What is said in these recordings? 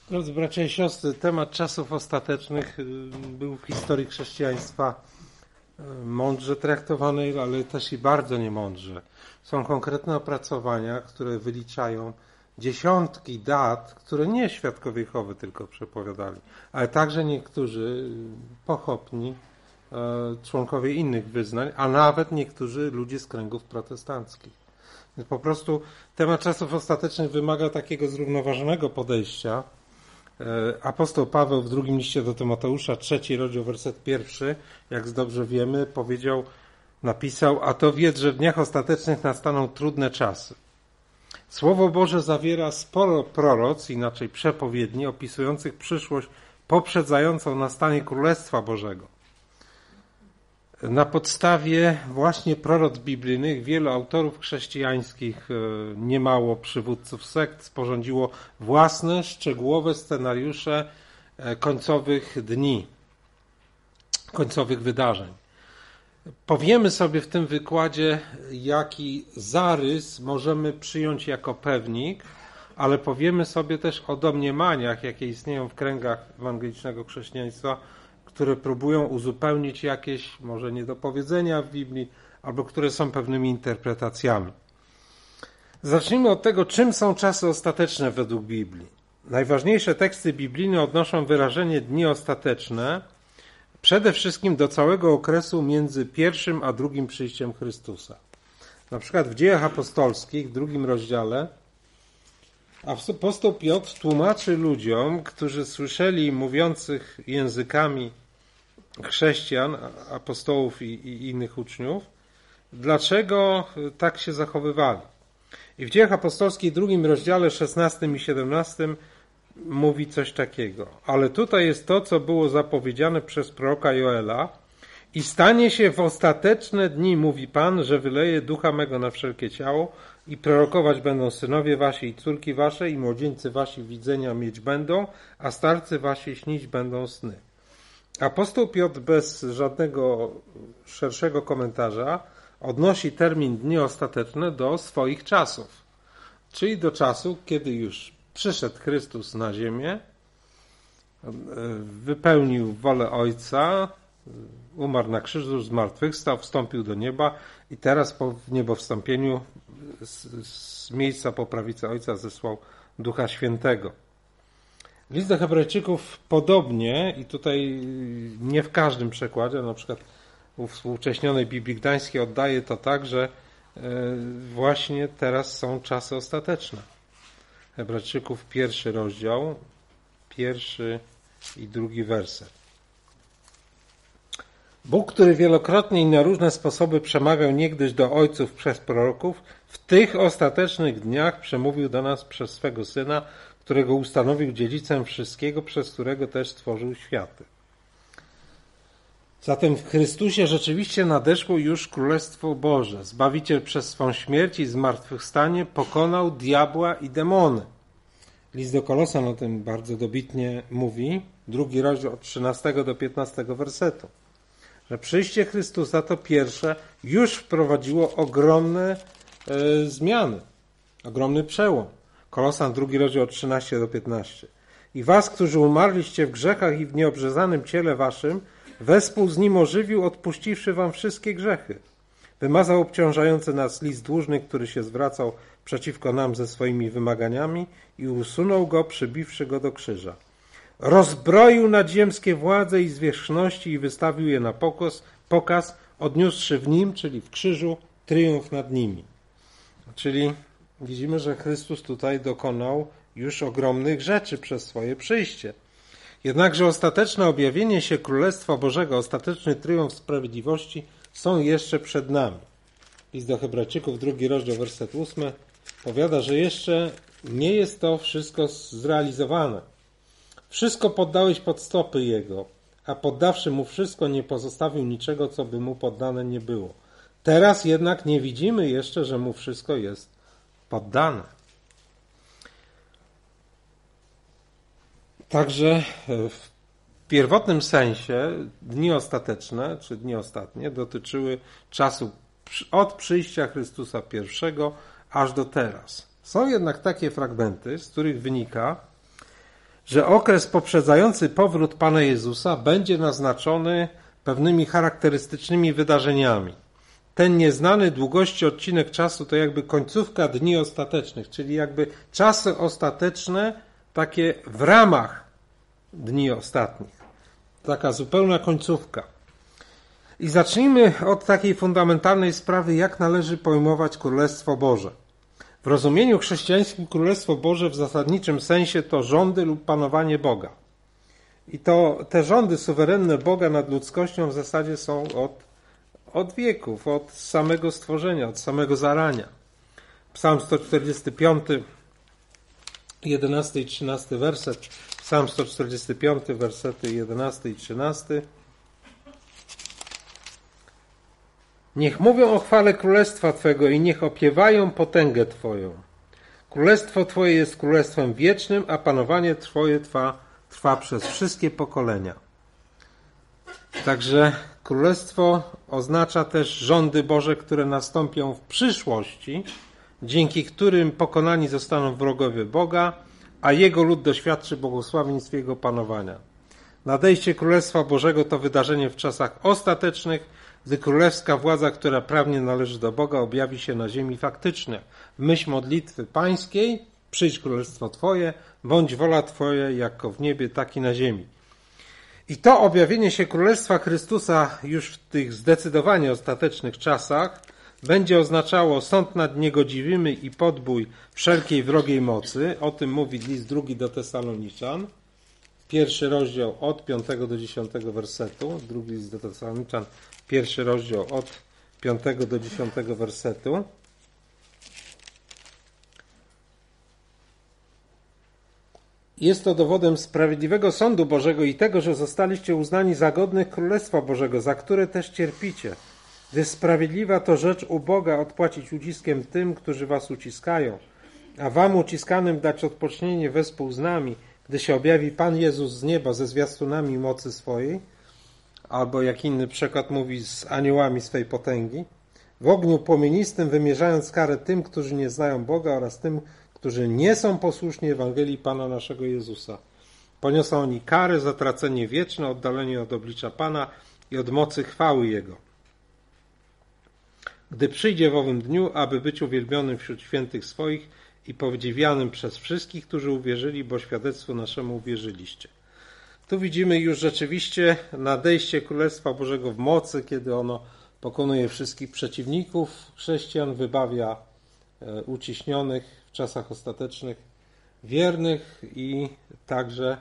Drodzy bracia i siostry, temat czasów ostatecznych był w historii chrześcijaństwa mądrze traktowany, ale też i bardzo niemądrze. Są konkretne opracowania, które wyliczają dziesiątki dat, które nie świadkowie Jehowy tylko przepowiadali, ale także niektórzy pochopni członkowie innych wyznań, a nawet niektórzy ludzie z kręgów protestanckich. Więc po prostu temat czasów ostatecznych wymaga takiego zrównoważonego podejścia. Apostoł Paweł w drugim liście do Tymoteusza, 3 rozdział, werset 1, jak dobrze wiemy, napisał: a to wiedz, że w dniach ostatecznych nastaną trudne czasy. Słowo Boże zawiera sporo proroc, inaczej przepowiedni, opisujących przyszłość poprzedzającą nastanie Królestwa Bożego. Na podstawie właśnie proroc biblijnych wielu autorów chrześcijańskich, niemało przywódców sekt, sporządziło własne, szczegółowe scenariusze końcowych dni, końcowych wydarzeń. Powiemy sobie w tym wykładzie, jaki zarys możemy przyjąć jako pewnik, ale powiemy sobie też o domniemaniach, jakie istnieją w kręgach ewangelicznego chrześcijaństwa, które próbują uzupełnić jakieś może niedopowiedzenia w Biblii, albo które są pewnymi interpretacjami. Zacznijmy od tego, czym są czasy ostateczne według Biblii. Najważniejsze teksty biblijne odnoszą wyrażenie dni ostateczne przede wszystkim do całego okresu między pierwszym a drugim przyjściem Chrystusa. Na przykład w Dziejach Apostolskich, w 2 rozdziale, apostoł Piotr tłumaczy ludziom, którzy słyszeli mówiących językami chrześcijan, apostołów i innych uczniów, dlaczego tak się zachowywali. I w Dziejach Apostolskich, w 2 rozdziale, 16 i 17 mówi coś takiego. Ale tutaj jest to, co było zapowiedziane przez proroka Joela: i stanie się w ostateczne dni, mówi Pan, że wyleje ducha mego na wszelkie ciało i prorokować będą synowie wasi i córki wasze i młodzieńcy wasi widzenia mieć będą, a starcy wasi śnić będą sny. Apostoł Piotr bez żadnego szerszego komentarza odnosi termin dni ostateczne do swoich czasów, czyli do czasu, kiedy już przyszedł Chrystus na ziemię, wypełnił wolę Ojca, umarł na krzyżu, zmartwychwstał, wstąpił do nieba i teraz po niebowstąpieniu z miejsca po prawicy Ojca zesłał Ducha Świętego. List do Hebrajczyków podobnie, i tutaj nie w każdym przekładzie, na przykład u współcześnionej Biblii Gdańskiej oddaje to tak, że właśnie teraz są czasy ostateczne. Hebrajczyków 1 rozdział, 1 i 2 werset. Bóg, który wielokrotnie i na różne sposoby przemawiał niegdyś do ojców przez proroków, w tych ostatecznych dniach przemówił do nas przez swego Syna, którego ustanowił dziedzicem wszystkiego, przez którego też stworzył światy. Zatem w Chrystusie rzeczywiście nadeszło już Królestwo Boże. Zbawiciel przez swą śmierć i zmartwychwstanie pokonał diabła i demony. List do Kolosan o tym bardzo dobitnie mówi, 2 rozdział od 13 do 15 wersetu. Że przyjście Chrystusa, to pierwsze, już wprowadziło ogromne zmiany, ogromny przełom. Kolosan 2 rozdział od 13 do 15. I was, którzy umarliście w grzechach i w nieobrzezanym ciele waszym, wespół z nim ożywił, odpuściwszy wam wszystkie grzechy. Wymazał obciążający nas list dłużny, który się zwracał przeciwko nam ze swoimi wymaganiami i usunął go, przybiwszy go do krzyża. Rozbroił nadziemskie władze i zwierzchności i wystawił je na pokaz, odniósłszy w nim, czyli w krzyżu, triumf nad nimi. Czyli widzimy, że Chrystus tutaj dokonał już ogromnych rzeczy przez swoje przyjście. Jednakże ostateczne objawienie się Królestwa Bożego, ostateczny triumf sprawiedliwości są jeszcze przed nami. List do Hebrajczyków, 2 rozdział, werset 8 powiada, że jeszcze nie jest to wszystko zrealizowane. Wszystko poddałeś pod stopy Jego, a poddawszy Mu wszystko, nie pozostawił niczego, co by Mu poddane nie było. Teraz jednak nie widzimy jeszcze, że Mu wszystko jest poddane. Także w pierwotnym sensie dni ostateczne, czy dni ostatnie, dotyczyły czasu od przyjścia Chrystusa I aż do teraz. Są jednak takie fragmenty, z których wynika, że okres poprzedzający powrót Pana Jezusa będzie naznaczony pewnymi charakterystycznymi wydarzeniami. Ten nieznany długości odcinek czasu to jakby końcówka dni ostatecznych, czyli jakby czasy ostateczne takie w ramach dni ostatnich. Taka zupełna końcówka. I zacznijmy od takiej fundamentalnej sprawy, jak należy pojmować Królestwo Boże. W rozumieniu chrześcijańskim Królestwo Boże w zasadniczym sensie to rządy lub panowanie Boga. I to te rządy suwerenne Boga nad ludzkością w zasadzie są od wieków, od samego stworzenia, od samego zarania. Psalm 145, 11 i 13 werset. Psalm 145, wersety 11 i 13. Niech mówią o chwale Królestwa Twego i niech opiewają potęgę Twoją. Królestwo Twoje jest królestwem wiecznym, a panowanie Twoje trwa przez wszystkie pokolenia. Także Królestwo oznacza też rządy Boże, które nastąpią w przyszłości, dzięki którym pokonani zostaną wrogowie Boga, a Jego lud doświadczy błogosławieństw Jego panowania. Nadejście Królestwa Bożego to wydarzenie w czasach ostatecznych, gdy królewska władza, która prawnie należy do Boga, objawi się na ziemi faktycznie. W myśl modlitwy pańskiej, przyjdź Królestwo Twoje, bądź wola Twoja jako w niebie, tak i na ziemi. I to objawienie się Królestwa Chrystusa już w tych zdecydowanie ostatecznych czasach będzie oznaczało sąd nad niegodziwymi i podbój wszelkiej wrogiej mocy. O tym mówi list 2 do Tesaloniczan. 1 rozdział od 5 do 10 wersetu. Drugi list do Tesaloniczan, 1 rozdział od 5 do 10 wersetu. Jest to dowodem sprawiedliwego sądu Bożego i tego, że zostaliście uznani za godnych Królestwa Bożego, za które też cierpicie. Gdyż sprawiedliwa to rzecz u Boga odpłacić uciskiem tym, którzy was uciskają, a wam uciskanym dać odpocznienie wespół z nami, gdy się objawi Pan Jezus z nieba ze zwiastunami mocy swojej, albo jak inny przekład mówi, z aniołami swej potęgi, w ogniu płomienistym wymierzając karę tym, którzy nie znają Boga oraz tym, którzy nie są posłuszni Ewangelii Pana naszego Jezusa. Poniosą oni karę, zatracenie wieczne, oddalenie od oblicza Pana i od mocy chwały Jego. Gdy przyjdzie w owym dniu, aby być uwielbionym wśród świętych swoich i podziwianym przez wszystkich, którzy uwierzyli, bo świadectwu naszemu uwierzyliście. Tu widzimy już rzeczywiście nadejście Królestwa Bożego w mocy, kiedy ono pokonuje wszystkich przeciwników chrześcijan, wybawia uciśnionych w czasach ostatecznych, wiernych i także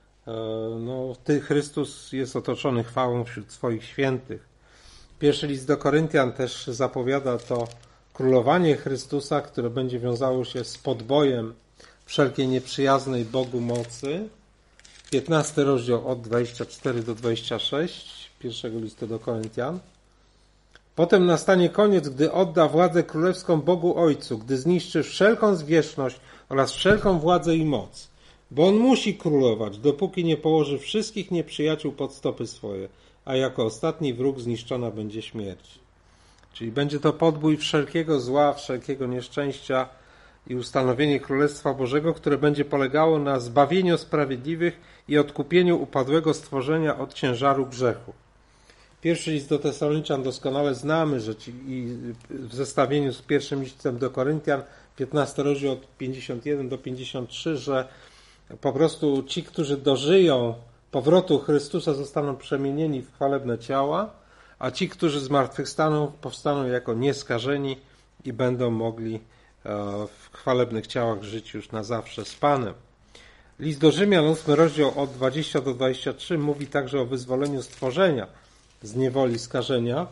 Chrystus jest otoczony chwałą wśród swoich świętych. Pierwszy list do Koryntian też zapowiada to królowanie Chrystusa, które będzie wiązało się z podbojem wszelkiej nieprzyjaznej Bogu mocy. 15 rozdział od 24 do 26 pierwszego listu do Koryntian. Potem nastanie koniec, gdy odda władzę królewską Bogu Ojcu, gdy zniszczy wszelką zwierzchność oraz wszelką władzę i moc. Bo On musi królować, dopóki nie położy wszystkich nieprzyjaciół pod stopy swoje, a jako ostatni wróg zniszczona będzie śmierć. Czyli będzie to podbój wszelkiego zła, wszelkiego nieszczęścia i ustanowienie Królestwa Bożego, które będzie polegało na zbawieniu sprawiedliwych i odkupieniu upadłego stworzenia od ciężaru grzechu. Pierwszy list do Tesaloniczan doskonale znamy, że i w zestawieniu z pierwszym listem do Koryntian, 15 rozdział od 51 do 53, że po prostu ci, którzy dożyją powrotu Chrystusa, zostaną przemienieni w chwalebne ciała, a ci, którzy zmartwychwstaną, powstaną jako nieskażeni i będą mogli w chwalebnych ciałach żyć już na zawsze z Panem. List do Rzymian, 8 rozdział od 20 do 23 mówi także o wyzwoleniu stworzenia z niewoli skażenia.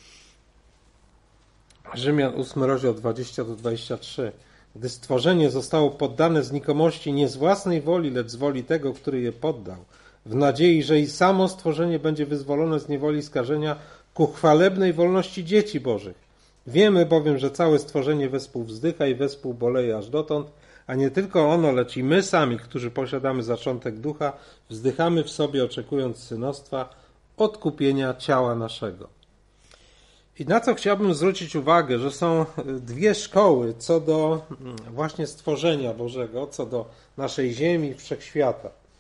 Rzymian 8 rozdział 20 do 23. Gdy stworzenie zostało poddane znikomości nie z własnej woli, lecz z woli tego, który je poddał, w nadziei, że i samo stworzenie będzie wyzwolone z niewoli skażenia ku chwalebnej wolności dzieci Bożych. Wiemy bowiem, że całe stworzenie wespół wzdycha i wespół boleje aż dotąd, a nie tylko ono, lecz i my sami, którzy posiadamy zaczątek ducha, wzdychamy w sobie, oczekując synostwa, odkupienia ciała naszego. I na co chciałbym zwrócić uwagę, że są dwie szkoły co do właśnie stworzenia Bożego, co do naszej ziemi, wszechświata.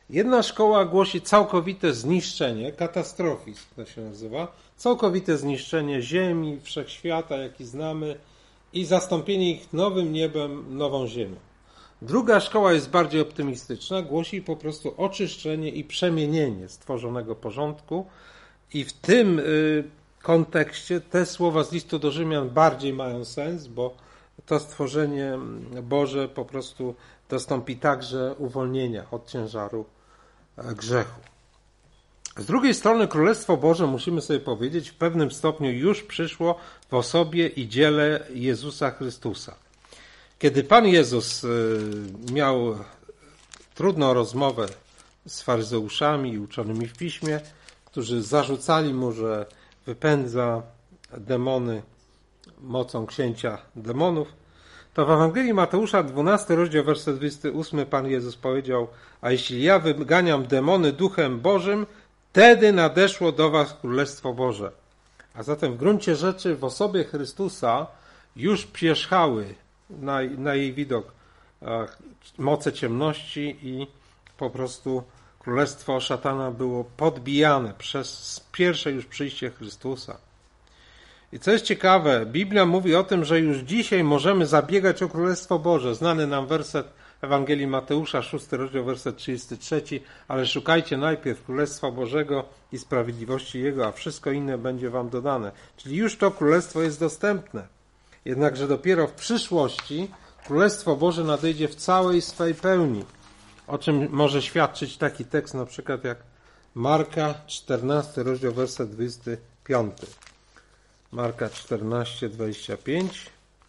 Jedna szkoła głosi całkowite zniszczenie, katastrofizm to się nazywa, całkowite zniszczenie ziemi, wszechświata, jaki znamy i zastąpienie ich nowym niebem, nową ziemią. Druga szkoła jest bardziej optymistyczna, głosi po prostu oczyszczenie i przemienienie stworzonego porządku i w tym kontekście te słowa z listu do Rzymian bardziej mają sens, bo to stworzenie Boże po prostu dostąpi także uwolnienia od ciężaru grzechu. Z drugiej strony Królestwo Boże, musimy sobie powiedzieć, w pewnym stopniu już przyszło w osobie i dziele Jezusa Chrystusa. Kiedy Pan Jezus miał trudną rozmowę z faryzeuszami i uczonymi w piśmie, którzy zarzucali mu, że wypędza demony mocą księcia demonów, to w Ewangelii Mateusza 12 rozdział werset 28 Pan Jezus powiedział: a jeśli ja wyganiam demony duchem Bożym, wtedy nadeszło do was Królestwo Boże. A zatem w gruncie rzeczy w osobie Chrystusa już pierzchały na jej widok moce ciemności i po prostu królestwo szatana było podbijane przez pierwsze już przyjście Chrystusa. I co jest ciekawe, Biblia mówi o tym, że już dzisiaj możemy zabiegać o Królestwo Boże. Znany nam werset Ewangelii Mateusza, 6 rozdział, werset 33, ale szukajcie najpierw Królestwa Bożego i sprawiedliwości Jego, a wszystko inne będzie wam dodane. Czyli już to Królestwo jest dostępne. Jednakże dopiero w przyszłości Królestwo Boże nadejdzie w całej swej pełni. O czym może świadczyć taki tekst na przykład jak Marka 14 rozdział, werset 25. Marka 14, 25.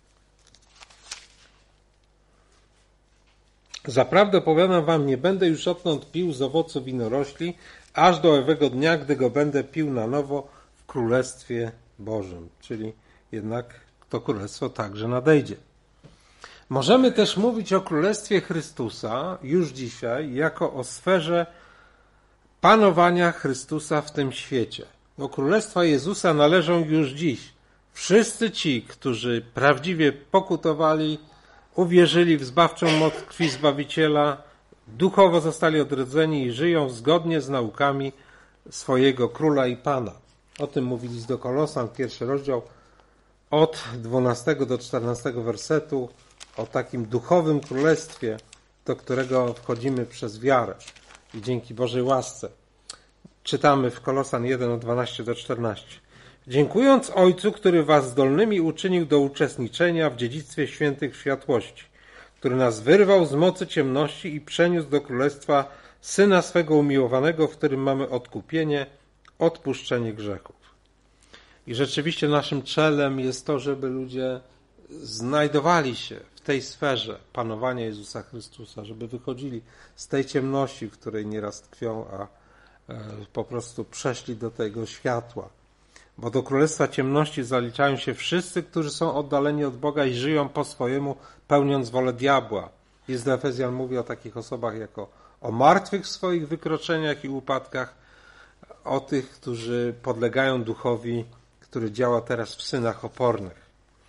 Zaprawdę powiadam wam, nie będę już odtąd pił z owocu winorośli, aż do owego dnia, gdy go będę pił na nowo w Królestwie Bożym. Czyli jednak to Królestwo także nadejdzie. Możemy też mówić o Królestwie Chrystusa już dzisiaj jako o sferze panowania Chrystusa w tym świecie. Do Królestwa Jezusa należą już dziś wszyscy ci, którzy prawdziwie pokutowali, uwierzyli w zbawczą moc krwi Zbawiciela, duchowo zostali odrodzeni i żyją zgodnie z naukami swojego Króla i Pana. O tym mówi list do Kolosan, 1 rozdział, od 12 do 14 wersetu, o takim duchowym królestwie, do którego wchodzimy przez wiarę i dzięki Bożej łasce. Czytamy w Kolosan 1 od 12 do 14. Dziękując Ojcu, który was zdolnymi uczynił do uczestniczenia w dziedzictwie świętych w światłości, który nas wyrwał z mocy ciemności i przeniósł do królestwa Syna swego umiłowanego, w którym mamy odkupienie, odpuszczenie grzechów. I rzeczywiście naszym celem jest to, żeby ludzie znajdowali się w tej sferze panowania Jezusa Chrystusa, żeby wychodzili z tej ciemności, w której nieraz tkwią, a po prostu przeszli do tego światła. Bo do królestwa ciemności zaliczają się wszyscy, którzy są oddaleni od Boga i żyją po swojemu, pełniąc wolę diabła. List do Efezjan mówi o takich osobach jako o martwych w swoich wykroczeniach i upadkach, o tych, którzy podlegają duchowi, który działa teraz w synach opornych.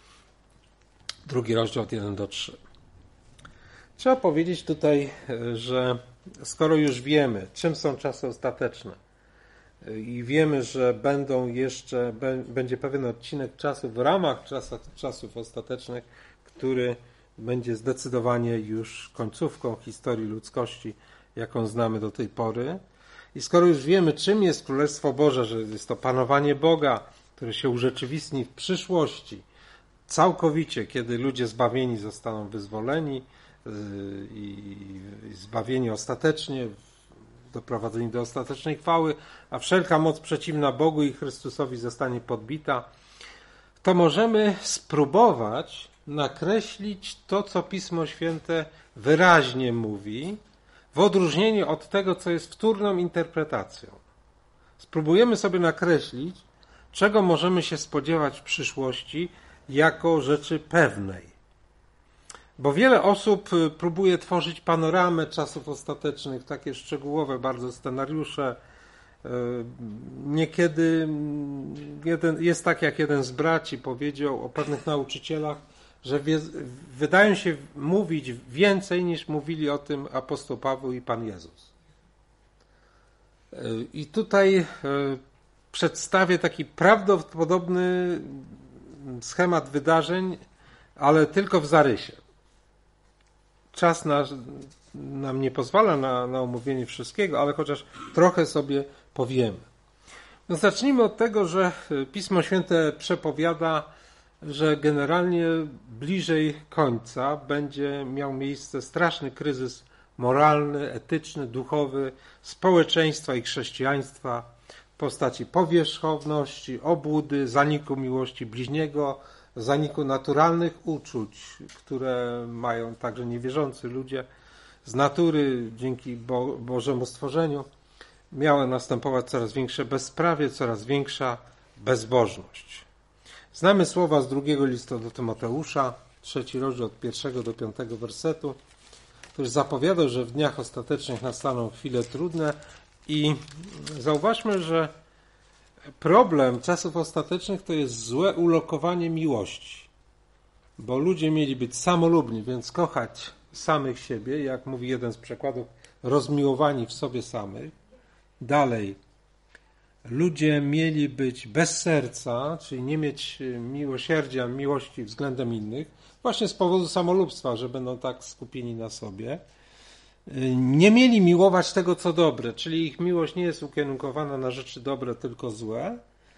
2 rozdział od 1 do 3. Trzeba powiedzieć tutaj, że skoro już wiemy, czym są czasy ostateczne i wiemy, że będzie pewien odcinek czasu w ramach czasów ostatecznych, który będzie zdecydowanie już końcówką historii ludzkości, jaką znamy do tej pory. I skoro już wiemy, czym jest Królestwo Boże, że jest to panowanie Boga, które się urzeczywistni w przyszłości, całkowicie, kiedy ludzie zbawieni zostaną wyzwoleni i zbawieni ostatecznie, doprowadzeni do ostatecznej chwały, a wszelka moc przeciwna Bogu i Chrystusowi zostanie podbita, to możemy spróbować nakreślić to, co Pismo Święte wyraźnie mówi, w odróżnieniu od tego, co jest wtórną interpretacją. Spróbujemy sobie nakreślić, czego możemy się spodziewać w przyszłości jako rzeczy pewnej. Bo wiele osób próbuje tworzyć panoramę czasów ostatecznych, takie szczegółowe bardzo scenariusze. Niekiedy jest tak, jak jeden z braci powiedział o pewnych nauczycielach, że wydają się mówić więcej, niż mówili o tym apostoł Paweł i Pan Jezus. I tutaj przedstawię taki prawdopodobny schemat wydarzeń, ale tylko w zarysie. Czas nam nie pozwala na omówienie wszystkiego, ale chociaż trochę sobie powiemy. No zacznijmy od tego, że Pismo Święte przepowiada, że generalnie bliżej końca będzie miał miejsce straszny kryzys moralny, etyczny, duchowy, społeczeństwa i chrześcijaństwa w postaci powierzchowności, obłudy, zaniku miłości bliźniego, zaniku naturalnych uczuć, które mają także niewierzący ludzie z natury dzięki Bożemu stworzeniu. Miało następować coraz większe bezprawie, coraz większa bezbożność. Znamy słowa z 2 listu do Tymoteusza, 3 rozdział od 1 do 5 wersetu, który zapowiadał, że w dniach ostatecznych nastaną chwile trudne i zauważmy, że problem czasów ostatecznych to jest złe ulokowanie miłości, bo ludzie mieli być samolubni, więc kochać samych siebie, jak mówi jeden z przekładów, rozmiłowani w sobie samych. Dalej, ludzie mieli być bez serca, czyli nie mieć miłosierdzia, miłości względem innych, właśnie z powodu samolubstwa, że będą tak skupieni na sobie. Nie mieli miłować tego, co dobre, czyli ich miłość nie jest ukierunkowana na rzeczy dobre, tylko złe.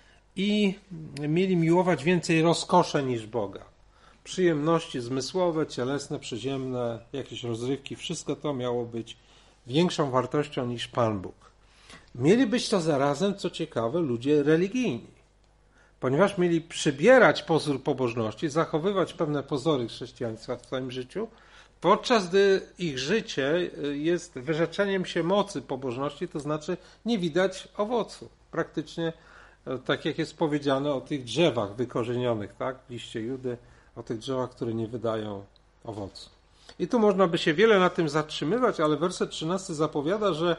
I mieli miłować więcej rozkosze niż Boga. Przyjemności zmysłowe, cielesne, przyziemne, jakieś rozrywki, wszystko to miało być większą wartością niż Pan Bóg. Mieli być to zarazem, co ciekawe, ludzie religijni, ponieważ mieli przybierać pozór pobożności, zachowywać pewne pozory chrześcijaństwa w swoim życiu, podczas gdy ich życie jest wyrzeczeniem się mocy pobożności, to znaczy nie widać owocu. Praktycznie tak jak jest powiedziane o tych drzewach wykorzenionych, tak, w liście Judy, o tych drzewach, które nie wydają owocu. I tu można by się wiele na tym zatrzymywać, ale werset 13 zapowiada, że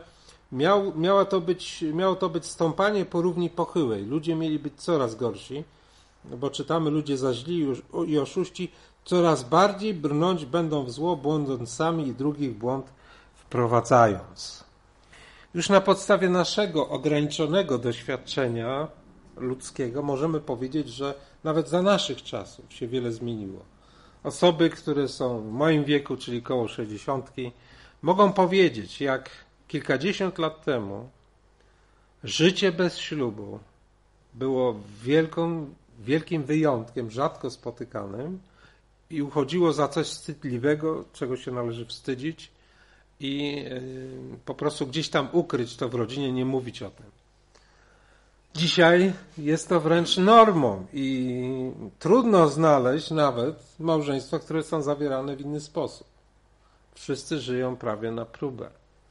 miało to być stąpanie po równi pochyłej. Ludzie mieli być coraz gorsi, bo czytamy, ludzie zaźli i oszuści coraz bardziej brnąć będą w zło, błądząc sami i drugich w błąd wprowadzając. Już na podstawie naszego ograniczonego doświadczenia ludzkiego możemy powiedzieć, że nawet za naszych czasów się wiele zmieniło. Osoby, które są w moim wieku, czyli koło 60, mogą powiedzieć, jak kilkadziesiąt lat temu życie bez ślubu było wielkim wyjątkiem, rzadko spotykanym i uchodziło za coś wstydliwego, czego się należy wstydzić i po prostu gdzieś tam ukryć to w rodzinie, nie mówić o tym. Dzisiaj jest to wręcz normą i trudno znaleźć nawet małżeństwa, które są zawierane w inny sposób. Wszyscy żyją prawie na próbę.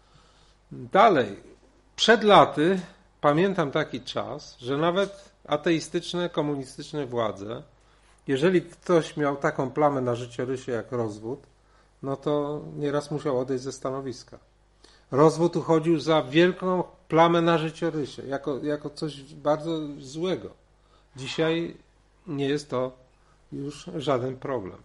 Dalej, przed laty pamiętam taki czas, że nawet ateistyczne, komunistyczne władze, jeżeli ktoś miał taką plamę na życiorysie jak rozwód, no to nieraz musiał odejść ze stanowiska. Rozwód uchodził za wielką plamę na życiorysie, jako coś bardzo złego. Dzisiaj nie jest to już żaden problem.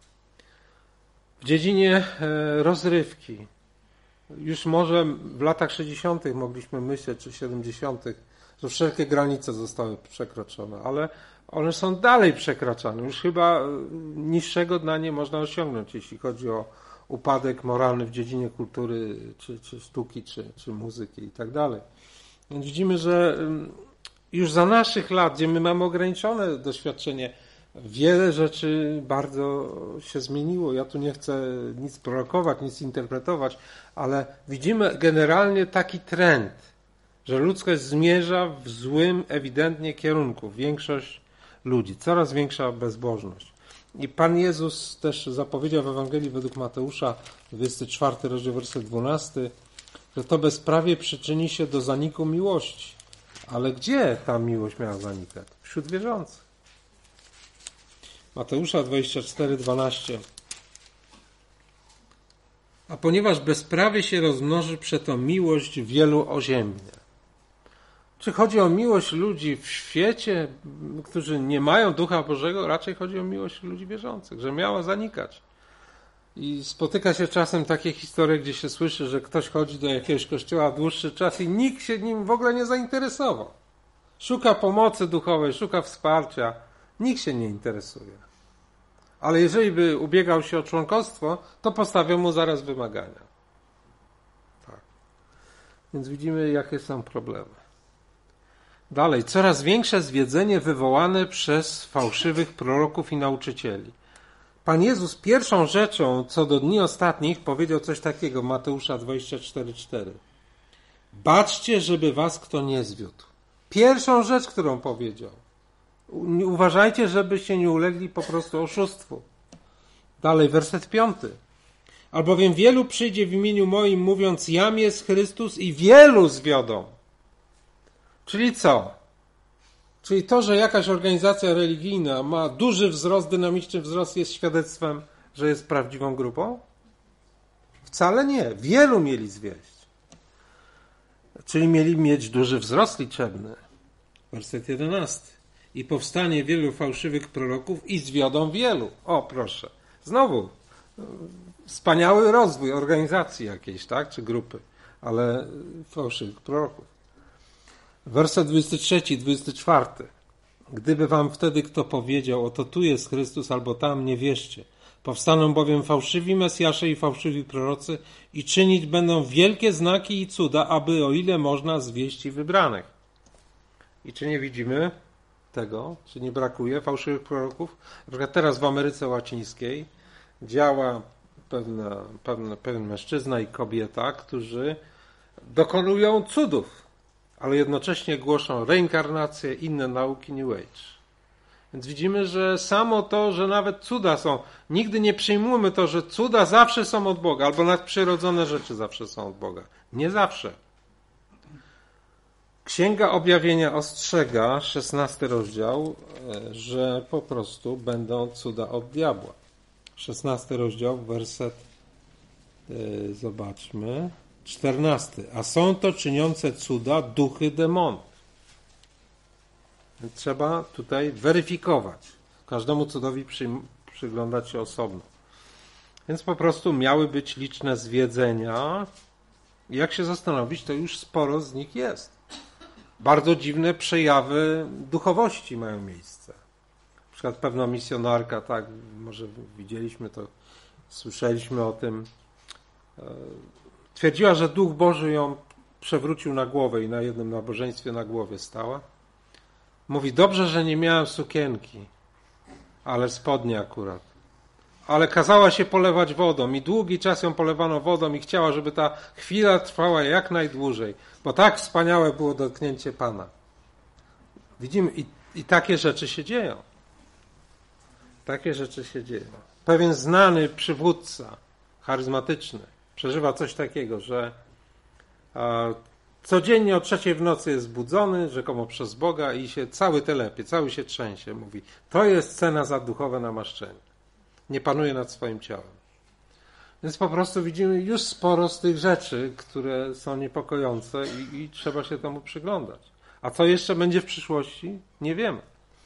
W dziedzinie rozrywki, już może w latach 60. mogliśmy myśleć, czy 70., że wszelkie granice zostały przekroczone, ale one są dalej przekraczane. Już chyba niższego dna nie można osiągnąć, jeśli chodzi o upadek moralny w dziedzinie kultury, czy sztuki, czy muzyki i tak dalej. Więc widzimy, że już za naszych lat, gdzie my mamy ograniczone doświadczenie, wiele rzeczy bardzo się zmieniło. Ja tu nie chcę nic prorokować, nic interpretować, ale widzimy generalnie taki trend, że ludzkość zmierza w złym, ewidentnie kierunku. Większość ludzi, coraz większa bezbożność. I Pan Jezus też zapowiedział w Ewangelii według Mateusza, 24 rozdział, werset 12, że to bezprawie przyczyni się do zaniku miłości. Ale gdzie ta miłość miała zanikać? Wśród wierzących. Mateusza 24, 12. A ponieważ bezprawie się rozmnoży, przeto miłość wielu oziębnie. Czy chodzi o miłość ludzi w świecie, którzy nie mają Ducha Bożego? Raczej chodzi o miłość ludzi wierzących, że miała zanikać. I spotyka się czasem takie historie, gdzie się słyszy, że ktoś chodzi do jakiegoś kościoła dłuższy czas i nikt się nim w ogóle nie zainteresował. Szuka pomocy duchowej, szuka wsparcia. Nikt się nie interesuje. Ale jeżeli by ubiegał się o członkostwo, to postawią mu zaraz wymagania. Tak. Więc widzimy, jakie są problemy. Dalej, coraz większe zwiedzenie wywołane przez fałszywych proroków i nauczycieli. Pan Jezus pierwszą rzeczą, co do dni ostatnich, powiedział coś takiego, Mateusza 24:4. Baczcie, żeby was kto nie zwiódł. Pierwszą rzecz, którą powiedział. Uważajcie, żebyście nie ulegli po prostu oszustwu. Dalej, werset 5. Albowiem wielu przyjdzie w imieniu moim, mówiąc, jam jest Chrystus, i wielu zwiodą. Czyli co? Czyli to, że jakaś organizacja religijna ma duży wzrost, dynamiczny wzrost, jest świadectwem, że jest prawdziwą grupą? Wcale nie. Wielu mieli zwieść. Czyli mieli mieć duży wzrost liczebny. Werset 11. I powstanie wielu fałszywych proroków i zwiodą wielu. O, proszę. Znowu. Wspaniały rozwój organizacji jakiejś, tak? Czy grupy. Ale fałszywych proroków. Werset 23, 24. Gdyby wam wtedy kto powiedział, oto tu jest Chrystus albo tam, nie wierzcie. Powstaną bowiem fałszywi Mesjasze i fałszywi prorocy i czynić będą wielkie znaki i cuda, aby o ile można zwieść i wybranych. I czy nie widzimy tego? Czy nie brakuje fałszywych proroków? Na przykład teraz w Ameryce Łacińskiej działa pewien mężczyzna i kobieta, którzy dokonują cudów, ale jednocześnie głoszą reinkarnację, inne nauki New Age. Więc widzimy, że samo to, że nawet cuda są, nigdy nie przyjmujmy to, że cuda zawsze są od Boga, albo nadprzyrodzone rzeczy zawsze są od Boga. Nie zawsze. Księga Objawienia ostrzega, 16 rozdział, że po prostu będą cuda od diabła. 16 rozdział, werset, zobaczmy, 14. A są to czyniące cuda duchy demonów. Więc trzeba tutaj weryfikować. Każdemu cudowi przyglądać się osobno. Więc po prostu miały być liczne zwiedzenia. I jak się zastanowić, to już sporo z nich jest. Bardzo dziwne przejawy duchowości mają miejsce. Na przykład pewna misjonarka, tak, może widzieliśmy to, słyszeliśmy o tym, twierdziła, że Duch Boży ją przewrócił na głowę i na jednym nabożeństwie na głowie stała. Mówi, dobrze, że nie miałem sukienki, ale spodnie akurat. Ale kazała się polewać wodą i długi czas ją polewano wodą i chciała, żeby ta chwila trwała jak najdłużej, bo tak wspaniałe było dotknięcie Pana. Widzimy, i takie rzeczy się dzieją. Takie rzeczy się dzieją. Pewien znany przywódca charyzmatyczny przeżywa coś takiego, że codziennie o 3:00 w nocy jest budzony, rzekomo przez Boga, i się cały telepie, cały się trzęsie. Mówi, to jest cena za duchowe namaszczenie. Nie panuje nad swoim ciałem. Więc po prostu widzimy już sporo z tych rzeczy, które są niepokojące i trzeba się temu przyglądać. A co jeszcze będzie w przyszłości? Nie wiemy.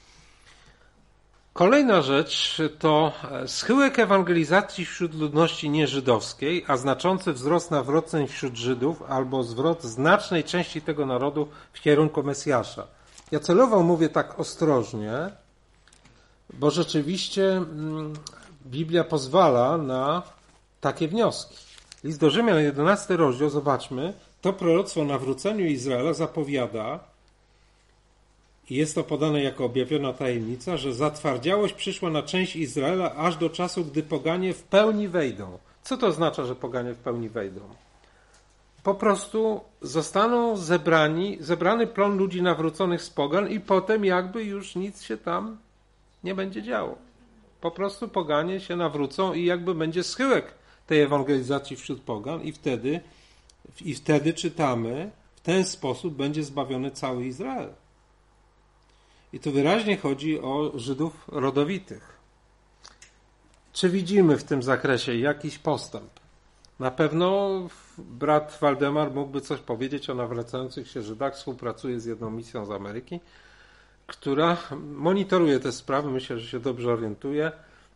Kolejna rzecz to schyłek ewangelizacji wśród ludności nieżydowskiej, a znaczący wzrost nawróceń wśród Żydów albo zwrot znacznej części tego narodu w kierunku Mesjasza. Ja celowo mówię tak ostrożnie, bo rzeczywiście Biblia pozwala na takie wnioski. List do Rzymian, 11 rozdział, zobaczmy, to proroctwo o nawróceniu Izraela zapowiada, i jest to podane jako objawiona tajemnica, że zatwardziałość przyszła na część Izraela aż do czasu, gdy poganie w pełni wejdą. Co to oznacza, że poganie w pełni wejdą? Po prostu zostaną zebrany plon ludzi nawróconych z pogan i potem jakby już nic się tam nie będzie działo. Po prostu poganie się nawrócą i jakby będzie schyłek tej ewangelizacji wśród pogan i wtedy czytamy, w ten sposób będzie zbawiony cały Izrael. I tu wyraźnie chodzi o Żydów rodowitych. Czy widzimy w tym zakresie jakiś postęp? Na pewno brat Waldemar mógłby coś powiedzieć o nawracających się Żydach. Współpracuje z jedną misją z Ameryki, która monitoruje te sprawy. Myślę, że się dobrze orientuje.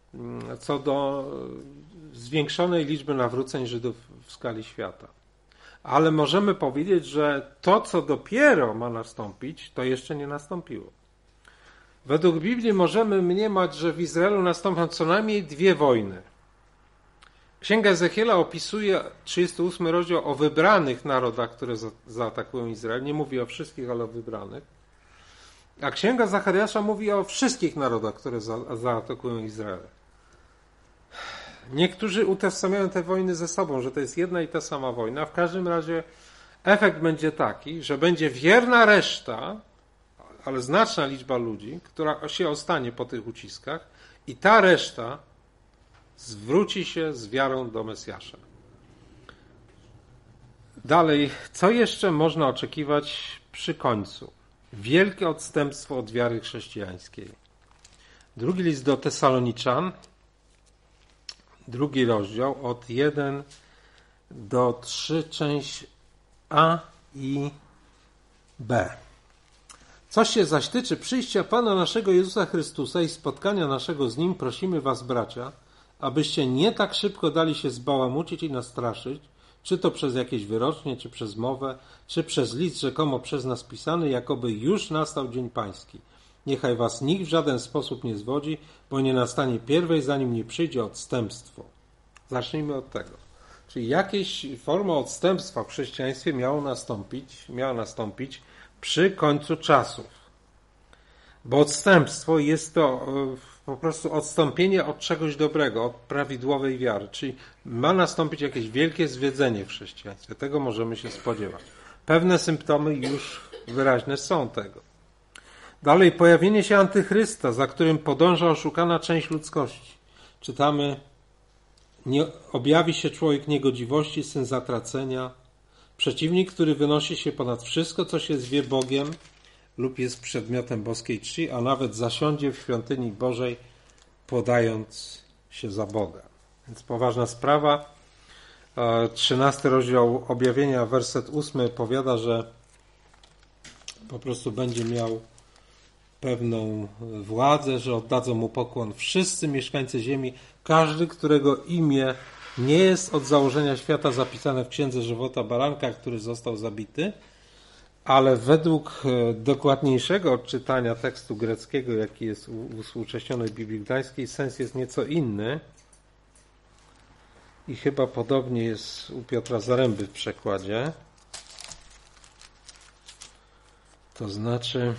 co do zwiększonej liczby nawróceń Żydów w skali świata. Ale możemy powiedzieć, że to, co dopiero ma nastąpić, to jeszcze nie nastąpiło. Według Biblii możemy mniemać, że w Izraelu nastąpią co najmniej 2 wojny. Księga Ezechiela opisuje 38 rozdział o wybranych narodach, które zaatakują Izrael. Nie mówi o wszystkich, ale o wybranych. A Księga Zachariasza mówi o wszystkich narodach, które zaatakują Izrael. Niektórzy utożsamiają te wojny ze sobą, że to jest jedna i ta sama wojna. W każdym razie efekt będzie taki, że będzie wierna reszta, ale znaczna liczba ludzi, która się ostanie po tych uciskach i ta reszta zwróci się z wiarą do Mesjasza. Dalej, co jeszcze można oczekiwać przy końcu? Wielkie odstępstwo od wiary chrześcijańskiej. Drugi list do Tesaloniczan, 2 rozdział, od 1 do 3, część A i B. Co się zaś tyczy przyjścia Pana naszego Jezusa Chrystusa i spotkania naszego z Nim, prosimy was, bracia, abyście nie tak szybko dali się zbałamucić i nastraszyć, czy to przez jakieś wyrocznie, czy przez mowę, czy przez list rzekomo przez nas pisany, jakoby już nastał dzień pański. Niechaj was nikt w żaden sposób nie zwodzi, bo nie nastanie pierwej, zanim nie przyjdzie odstępstwo. Zacznijmy od tego. Czyli jakieś forma odstępstwa w chrześcijaństwie miała nastąpić przy końcu czasów. Bo odstępstwo jest to po prostu odstąpienie od czegoś dobrego, od prawidłowej wiary. Czyli ma nastąpić jakieś wielkie zwiedzenie w chrześcijaństwie. Tego możemy się spodziewać. Pewne symptomy już wyraźne są tego. Dalej, pojawienie się antychrysta, za którym podąża oszukana część ludzkości. Czytamy, nie objawi się człowiek niegodziwości, syn zatracenia, przeciwnik, który wynosi się ponad wszystko, co się zwie Bogiem lub jest przedmiotem boskiej czci, a nawet zasiądzie w świątyni Bożej, podając się za Boga. Więc poważna sprawa. 13 rozdział Objawienia, werset 8 powiada, że po prostu będzie miał pewną władzę, że oddadzą mu pokłon wszyscy mieszkańcy ziemi, każdy, którego imię nie jest od założenia świata zapisane w Księdze Żywota Baranka, który został zabity, ale według dokładniejszego odczytania tekstu greckiego, jaki jest w współcześnionej Biblii Gdańskiej, sens jest nieco inny i chyba podobnie jest u Piotra Zaręby w przekładzie. To znaczy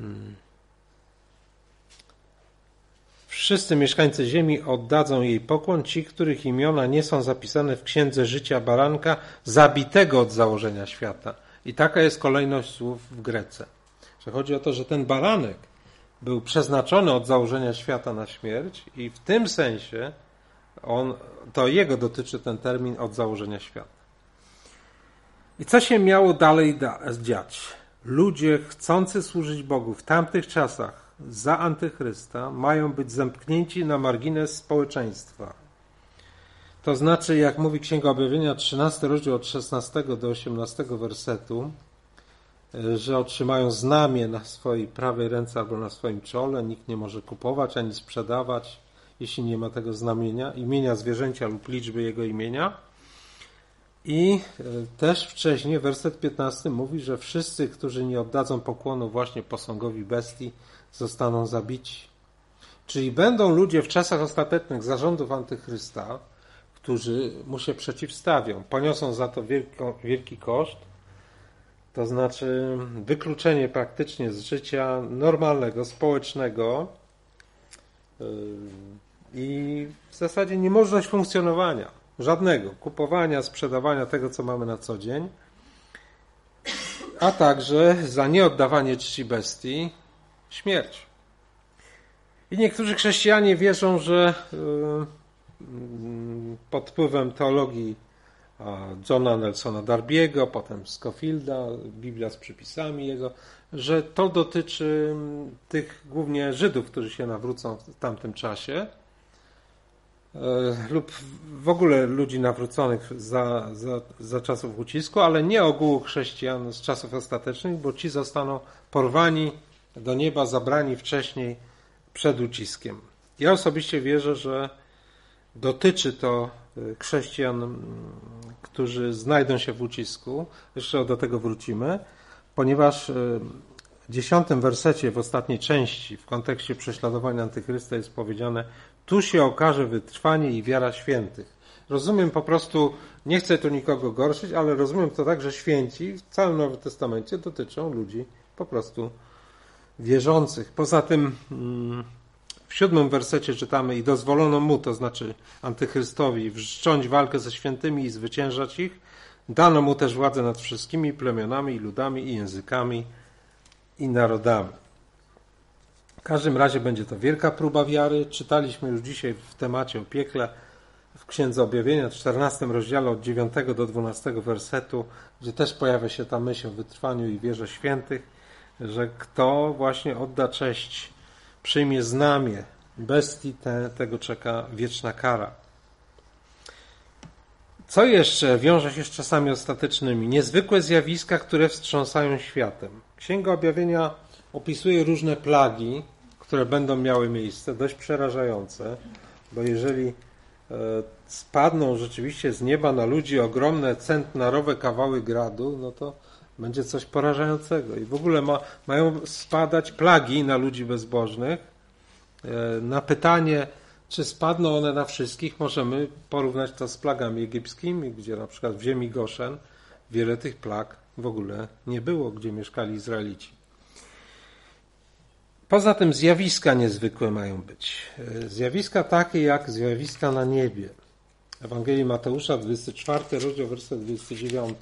wszyscy mieszkańcy ziemi oddadzą jej pokłon, ci, których imiona nie są zapisane w Księdze Życia Baranka, zabitego od założenia świata. I taka jest kolejność słów w Grece. Że chodzi o to, że ten baranek był przeznaczony od założenia świata na śmierć i w tym sensie to jego dotyczy ten termin od założenia świata. I co się miało dalej dziać? Ludzie chcący służyć Bogu w tamtych czasach za antychrysta mają być zamknięci na margines społeczeństwa. To znaczy, jak mówi Księga Objawienia, 13 rozdział od 16 do 18 wersetu, że otrzymają znamię na swojej prawej ręce albo na swoim czole. Nikt nie może kupować ani sprzedawać, jeśli nie ma tego znamienia, imienia zwierzęcia lub liczby jego imienia. I też wcześniej, werset 15 mówi, że wszyscy, którzy nie oddadzą pokłonu właśnie posągowi bestii, zostaną zabici. Czyli będą ludzie w czasach ostatecznych zarządów antychrysta, którzy mu się przeciwstawią. Poniosą za to wielki koszt, to znaczy wykluczenie praktycznie z życia normalnego, społecznego i w zasadzie niemożność funkcjonowania żadnego, kupowania, sprzedawania tego, co mamy na co dzień, a także za nieoddawanie czci bestii śmierć. I niektórzy chrześcijanie wierzą, że pod wpływem teologii Johna Nelsona Darby'ego, potem Scofielda, Biblia z przypisami jego, że to dotyczy tych głównie Żydów, którzy się nawrócą w tamtym czasie, lub w ogóle ludzi nawróconych za czasów ucisku, ale nie ogółu chrześcijan z czasów ostatecznych, bo ci zostaną porwani do nieba, zabrani wcześniej przed uciskiem. Ja osobiście wierzę, że dotyczy to chrześcijan, którzy znajdą się w ucisku. Jeszcze do tego wrócimy, ponieważ w 10 wersecie w ostatniej części w kontekście prześladowania Antychrysta jest powiedziane: tu się okaże wytrwanie i wiara świętych. Rozumiem po prostu, nie chcę tu nikogo gorszyć, ale rozumiem to tak, że święci w całym Nowym Testamencie dotyczą ludzi po prostu wierzących. Poza tym w 7 wersecie czytamy: i dozwolono mu, to znaczy Antychrystowi, wszcząć walkę ze świętymi i zwyciężać ich. Dano mu też władzę nad wszystkimi plemionami, i ludami, i językami, i narodami. W każdym razie będzie to wielka próba wiary. Czytaliśmy już dzisiaj w temacie o piekle w Księdze Objawienia, w 14 rozdziale od 9 do 12 wersetu, gdzie też pojawia się ta myśl o wytrwaniu i wierze świętych, że kto właśnie odda cześć, przyjmie znamię bestii, tego czeka wieczna kara. Co jeszcze wiąże się z czasami ostatecznymi? Niezwykłe zjawiska, które wstrząsają światem. Księga Objawienia opisuje różne plagi, które będą miały miejsce, dość przerażające, bo jeżeli spadną rzeczywiście z nieba na ludzi ogromne centnarowe kawały gradu, no to będzie coś porażającego. I w ogóle mają spadać plagi na ludzi bezbożnych. Na pytanie, czy spadną one na wszystkich, możemy porównać to z plagami egipskimi, gdzie na przykład w ziemi Goszen wiele tych plag w ogóle nie było, gdzie mieszkali Izraelici. Poza tym zjawiska niezwykłe mają być. Zjawiska takie jak zjawiska na niebie. Ewangelii Mateusza, 24 rozdział, werset 29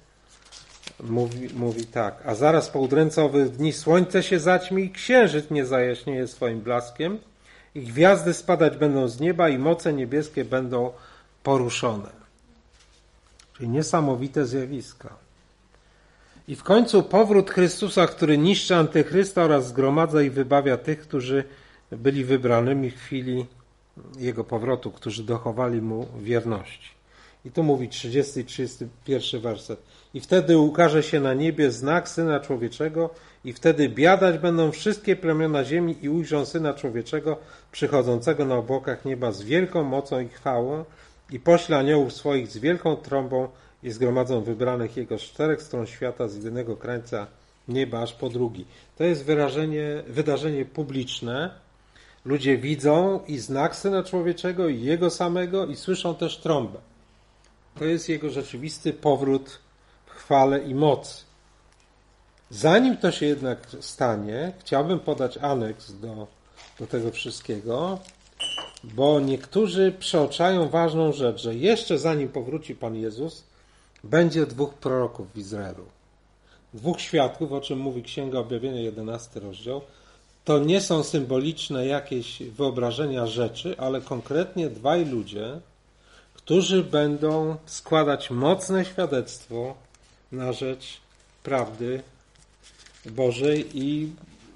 mówi tak: a zaraz po udręce owych dni słońce się zaćmi i księżyc nie zajaśnieje swoim blaskiem i gwiazdy spadać będą z nieba i moce niebieskie będą poruszone. Czyli niesamowite zjawiska. I w końcu powrót Chrystusa, który niszczy Antychrysta oraz zgromadza i wybawia tych, którzy byli wybranymi w chwili Jego powrotu, którzy dochowali Mu wierności. I tu mówi 30 i 31 werset. I wtedy ukaże się na niebie znak Syna Człowieczego i wtedy biadać będą wszystkie plemiona ziemi i ujrzą Syna Człowieczego przychodzącego na obłokach nieba z wielką mocą i chwałą i pośle aniołów swoich z wielką trąbą i zgromadzą wybranych Jego z 4 stron świata, z jednego krańca nieba aż po drugi. To jest wydarzenie publiczne. Ludzie widzą i znak Syna Człowieczego i Jego samego i słyszą też trąbę. To jest Jego rzeczywisty powrót w chwale i mocy. Zanim to się jednak stanie, chciałbym podać aneks do tego wszystkiego, bo niektórzy przeoczają ważną rzecz, że jeszcze zanim powróci Pan Jezus, będzie 2 proroków w Izraelu. 2 świadków, o czym mówi Księga Objawienia, 11 rozdział. To nie są symboliczne jakieś wyobrażenia rzeczy, ale konkretnie 2 ludzie, którzy będą składać mocne świadectwo na rzecz prawdy Bożej i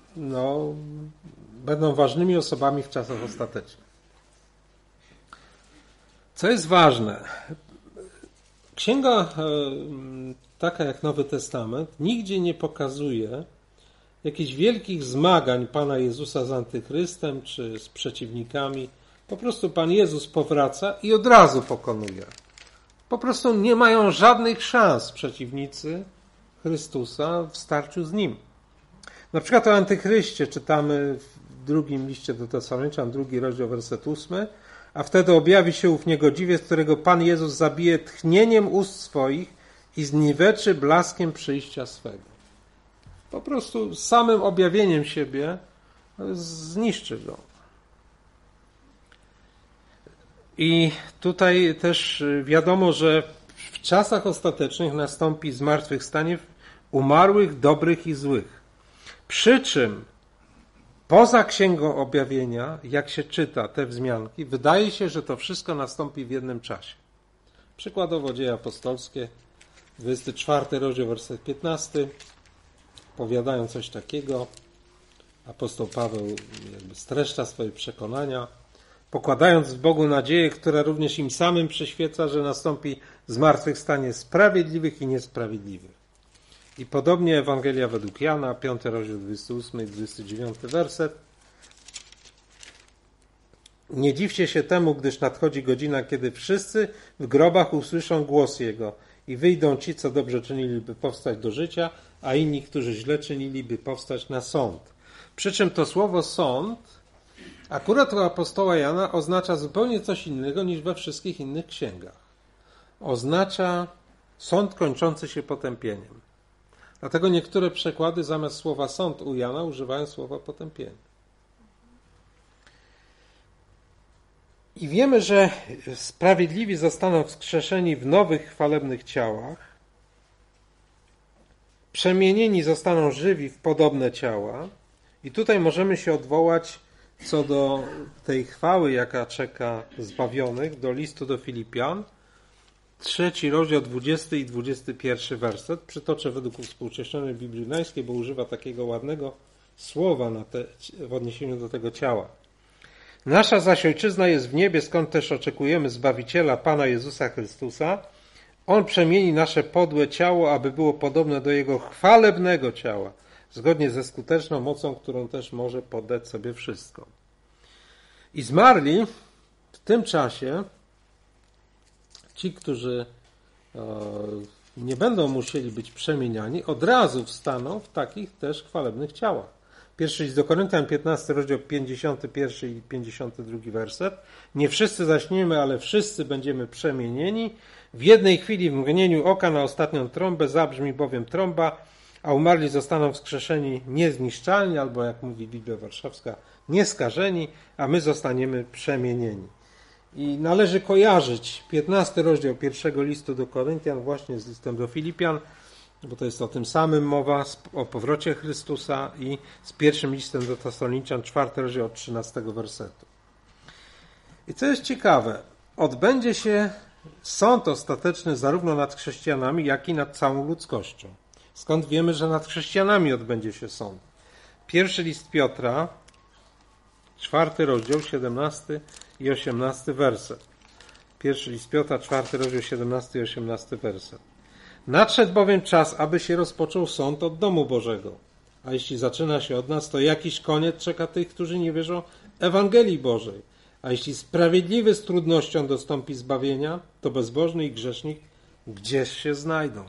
będą ważnymi osobami w czasach ostatecznych. Co jest ważne, księga taka jak Nowy Testament nigdzie nie pokazuje jakichś wielkich zmagań Pana Jezusa z Antychrystem czy z przeciwnikami. Po prostu Pan Jezus powraca i od razu pokonuje. Po prostu nie mają żadnych szans przeciwnicy Chrystusa w starciu z Nim. Na przykład o Antychryście czytamy w 2 liście do Tesaloniczan, 2 rozdział, werset 8. A wtedy objawi się ów niegodziwiec, którego Pan Jezus zabije tchnieniem ust swoich i zniweczy blaskiem przyjścia swego. Po prostu samym objawieniem siebie zniszczy go. I tutaj też wiadomo, że w czasach ostatecznych nastąpi zmartwychwstanie umarłych, dobrych i złych. Przy czym poza Księgą Objawienia, jak się czyta te wzmianki, wydaje się, że to wszystko nastąpi w jednym czasie. Przykładowo Dzieje Apostolskie, 24 rozdział, werset 15, powiadają coś takiego. Apostoł Paweł streszcza swoje przekonania, pokładając w Bogu nadzieję, która również im samym przyświeca, że nastąpi zmartwychwstanie sprawiedliwych i niesprawiedliwych. I podobnie Ewangelia według Jana, 5 rozdział, 28 i 29 werset. Nie dziwcie się temu, gdyż nadchodzi godzina, kiedy wszyscy w grobach usłyszą głos Jego i wyjdą ci, co dobrze czynili, by powstać do życia, a inni, którzy źle czynili, by powstać na sąd. Przy czym to słowo sąd akurat u apostoła Jana oznacza zupełnie coś innego niż we wszystkich innych księgach. Oznacza sąd kończący się potępieniem. Dlatego niektóre przekłady zamiast słowa sąd u Jana używają słowa potępienie. I wiemy, że sprawiedliwi zostaną wskrzeszeni w nowych, chwalebnych ciałach, przemienieni zostaną żywi w podobne ciała. I tutaj możemy się odwołać co do tej chwały, jaka czeka zbawionych, do listu do Filipian, 3 rozdział 20 i 21 werset. Przytoczę według współcześnionej Biblii Gdańskiej, bo używa takiego ładnego słowa w odniesieniu do tego ciała. Nasza zaś ojczyzna jest w niebie, skąd też oczekujemy Zbawiciela, Pana Jezusa Chrystusa. On przemieni nasze podłe ciało, aby było podobne do Jego chwalebnego ciała, zgodnie ze skuteczną mocą, którą też może poddać sobie wszystko. I zmarli w tym czasie, ci, którzy nie będą musieli być przemieniani, od razu wstaną w takich też chwalebnych ciałach. Pierwszy list do Koryntian, 15 rozdział, 51 i 52 werset. Nie wszyscy zaśniemy, ale wszyscy będziemy przemienieni. W jednej chwili, w mgnieniu oka, na ostatnią trąbę, zabrzmi bowiem trąba, a umarli zostaną wskrzeszeni niezniszczalni, albo jak mówi Biblia Warszawska, nieskażeni, a my zostaniemy przemienieni. I należy kojarzyć 15 rozdział pierwszego listu do Koryntian właśnie z listem do Filipian, bo to jest o tym samym mowa, o powrocie Chrystusa, i z pierwszym listem do Tesaloniczan, 4 rozdział od 13 wersetu. I co jest ciekawe, odbędzie się sąd ostateczny zarówno nad chrześcijanami, jak i nad całą ludzkością. Skąd wiemy, że nad chrześcijanami odbędzie się sąd? Pierwszy list Piotra, 4 rozdział, 17 i 18 werset. Pierwszy list Piotra, 4 rozdział, 17 i 18 werset. Nadszedł bowiem czas, aby się rozpoczął sąd od domu Bożego. A jeśli zaczyna się od nas, to jakiś koniec czeka tych, którzy nie wierzą Ewangelii Bożej. A jeśli sprawiedliwy z trudnością dostąpi zbawienia, to bezbożny i grzesznik gdzież się znajdą.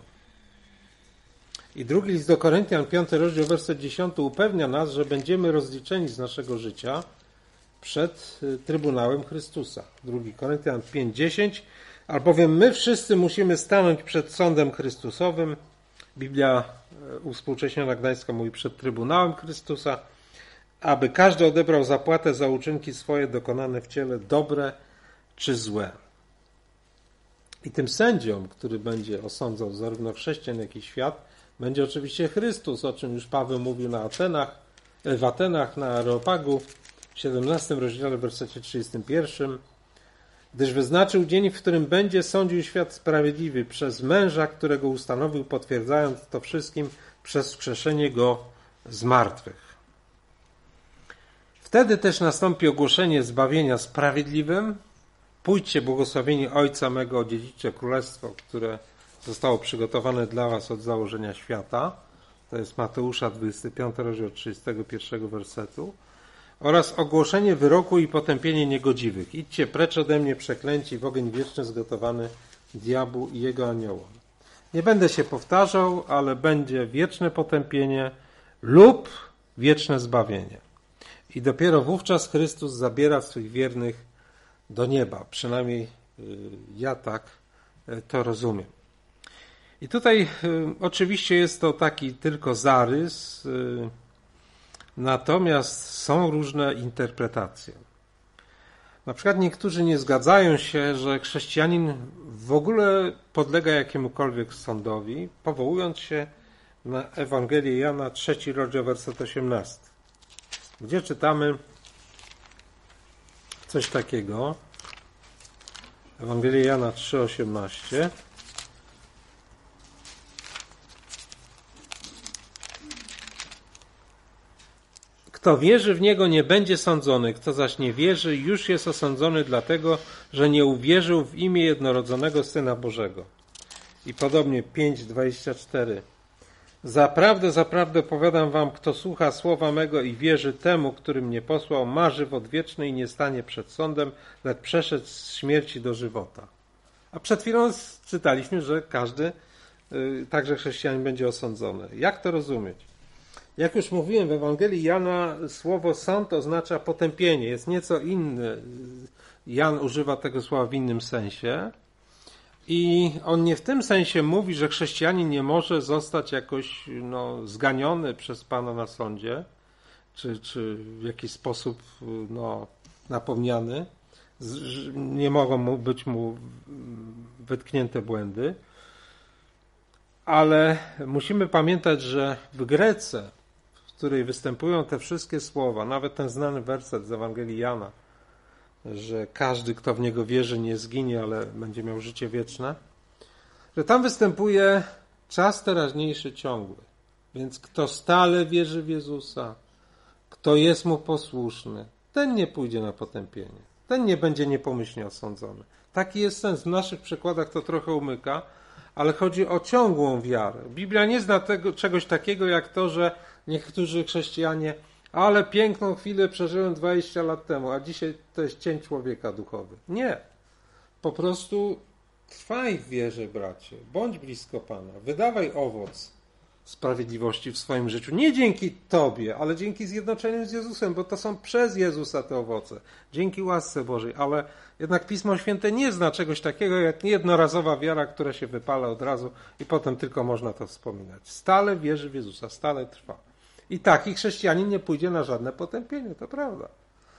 I drugi list do Koryntian, 5 rozdział, werset 10 upewnia nas, że będziemy rozliczeni z naszego życia przed Trybunałem Chrystusa. 2 Koryntian 5:10. Albowiem my wszyscy musimy stanąć przed sądem Chrystusowym. Biblia uwspółcześniona gdańska mówi przed Trybunałem Chrystusa, aby każdy odebrał zapłatę za uczynki swoje dokonane w ciele, dobre czy złe. I tym sędzią, który będzie osądzał zarówno chrześcijan, jak i świat, będzie oczywiście Chrystus, o czym już Paweł mówił w Atenach, na Areopagu, w 17 rozdziale, w wersecie 31. Gdyż wyznaczył dzień, w którym będzie sądził świat sprawiedliwy przez męża, którego ustanowił, potwierdzając to wszystkim przez wskrzeszenie go z martwych. Wtedy też nastąpi ogłoszenie zbawienia sprawiedliwym. Pójdźcie, błogosławieni Ojca mego, odziedziczcie królestwo, które zostało przygotowane dla was od założenia świata. To jest Mateusza 25 rozdział 31 wersetu. Oraz ogłoszenie wyroku i potępienie niegodziwych. Idźcie precz ode mnie, przeklęci, w ogień wieczny zgotowany diabłu i jego aniołom. Nie będę się powtarzał, ale będzie wieczne potępienie lub wieczne zbawienie. I dopiero wówczas Chrystus zabiera swych wiernych do nieba. Przynajmniej ja tak to rozumiem. I tutaj oczywiście jest to taki tylko zarys, natomiast są różne interpretacje. Na przykład niektórzy nie zgadzają się, że chrześcijanin w ogóle podlega jakiemukolwiek sądowi, powołując się na Ewangelię Jana, 3 rozdział, werset 18, gdzie czytamy coś takiego. Ewangelia Jana 3,18. Kto wierzy w Niego, nie będzie sądzony, kto zaś nie wierzy, już jest osądzony dlatego, że nie uwierzył w imię jednorodzonego Syna Bożego. I podobnie 5,24. Zaprawdę, zaprawdę powiadam wam, kto słucha słowa mego i wierzy temu, który mnie posłał, ma żywot wieczny i nie stanie przed sądem, lecz przeszedł z śmierci do żywota. A przed chwilą czytaliśmy, że każdy, także chrześcijanin, będzie osądzony. Jak to rozumieć? Jak już mówiłem, w Ewangelii Jana słowo sąd oznacza potępienie. Jest nieco inny. Jan używa tego słowa w innym sensie. I on nie w tym sensie mówi, że chrześcijanin nie może zostać jakoś zganiony przez Pana na sądzie, czy w jakiś sposób napomniany. Nie mogą być mu wytknięte błędy. Ale musimy pamiętać, że w Grece, w której występują te wszystkie słowa, nawet ten znany werset z Ewangelii Jana, że każdy, kto w Niego wierzy, nie zginie, ale będzie miał życie wieczne, że tam występuje czas teraźniejszy ciągły. Więc kto stale wierzy w Jezusa, kto jest Mu posłuszny, ten nie pójdzie na potępienie. Ten nie będzie niepomyślnie osądzony. Taki jest sens. W naszych przykładach to trochę umyka, ale chodzi o ciągłą wiarę. Biblia nie zna czegoś takiego jak to, że niektórzy chrześcijanie, ale piękną chwilę przeżyłem 20 lat temu, a dzisiaj to jest cień człowieka duchowy. Nie. Po prostu trwaj w wierze, bracie. Bądź blisko Pana. Wydawaj owoc sprawiedliwości w swoim życiu. Nie dzięki Tobie, ale dzięki zjednoczeniu z Jezusem, bo to są przez Jezusa te owoce. Dzięki łasce Bożej. Ale jednak Pismo Święte nie zna czegoś takiego jak jednorazowa wiara, która się wypala od razu i potem tylko można to wspominać. Stale wierzy w Jezusa, stale trwa. I taki chrześcijanin nie pójdzie na żadne potępienie, to prawda.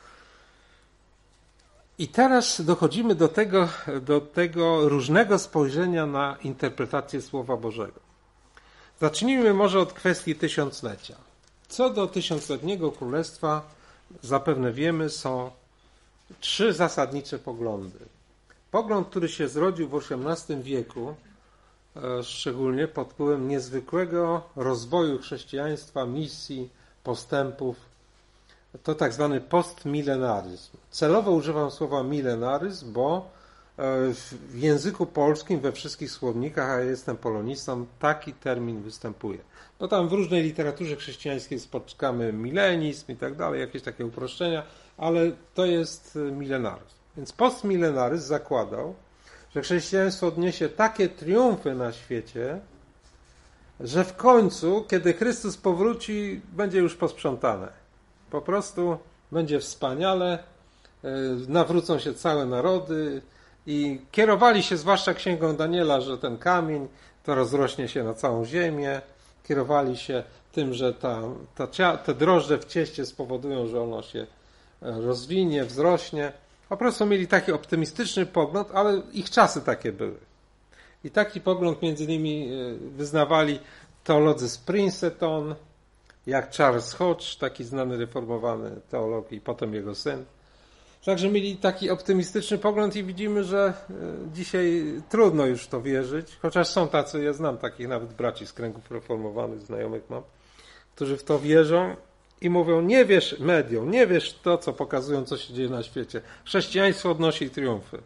I teraz dochodzimy do tego różnego spojrzenia na interpretację Słowa Bożego. Zacznijmy może od kwestii tysiąclecia. Co do tysiącletniego królestwa, zapewne wiemy, są 3 zasadnicze poglądy. Pogląd, który się zrodził w XVIII wieku, szczególnie pod wpływem niezwykłego rozwoju chrześcijaństwa, misji, postępów, to tak zwany postmilenaryzm. Celowo używam słowa milenaryzm, bo w języku polskim, we wszystkich słownikach, a ja jestem polonistą, taki termin występuje. No tam w różnej literaturze chrześcijańskiej spotkamy milenizm i tak dalej, jakieś takie uproszczenia, ale to jest milenaryzm. Więc postmilenaryzm zakładał, że chrześcijaństwo odniesie takie triumfy na świecie, że w końcu, kiedy Chrystus powróci, będzie już posprzątane. Po prostu będzie wspaniale, nawrócą się całe narody i kierowali się zwłaszcza księgą Daniela, że ten kamień to rozrośnie się na całą ziemię. Kierowali się tym, że te drożdże w cieście spowodują, że ono się rozwinie, wzrośnie. Po prostu mieli taki optymistyczny pogląd, ale ich czasy takie były. I taki pogląd między innymi wyznawali teolodzy z Princeton, jak Charles Hodge, taki znany reformowany teolog i potem jego syn. Także mieli taki optymistyczny pogląd i widzimy, że dzisiaj trudno już w to wierzyć, chociaż są tacy, ja znam takich nawet braci z kręgów reformowanych, znajomych mam, którzy w to wierzą i mówią, nie wierz mediom, nie wierz to, co pokazują, co się dzieje na świecie. Chrześcijaństwo odnosi triumfy.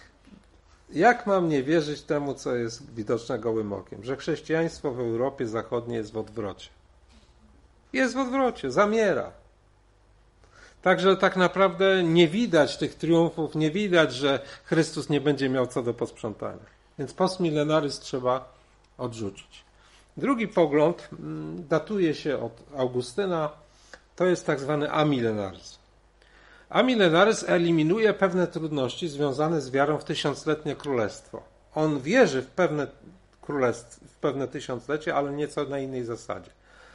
Jak mam nie wierzyć temu, co jest widoczne gołym okiem? Że chrześcijaństwo w Europie Zachodniej jest w odwrocie. Jest w odwrocie, zamiera. Także tak naprawdę nie widać tych triumfów, nie widać, że Chrystus nie będzie miał co do posprzątania. Więc postmilenaryzm trzeba odrzucić. Drugi pogląd datuje się od Augustyna, to jest tak zwany amilenaryzm. Amilenaryzm eliminuje pewne trudności związane z wiarą w tysiącletnie królestwo. On wierzy w pewne tysiąclecie, ale nieco na innej zasadzie.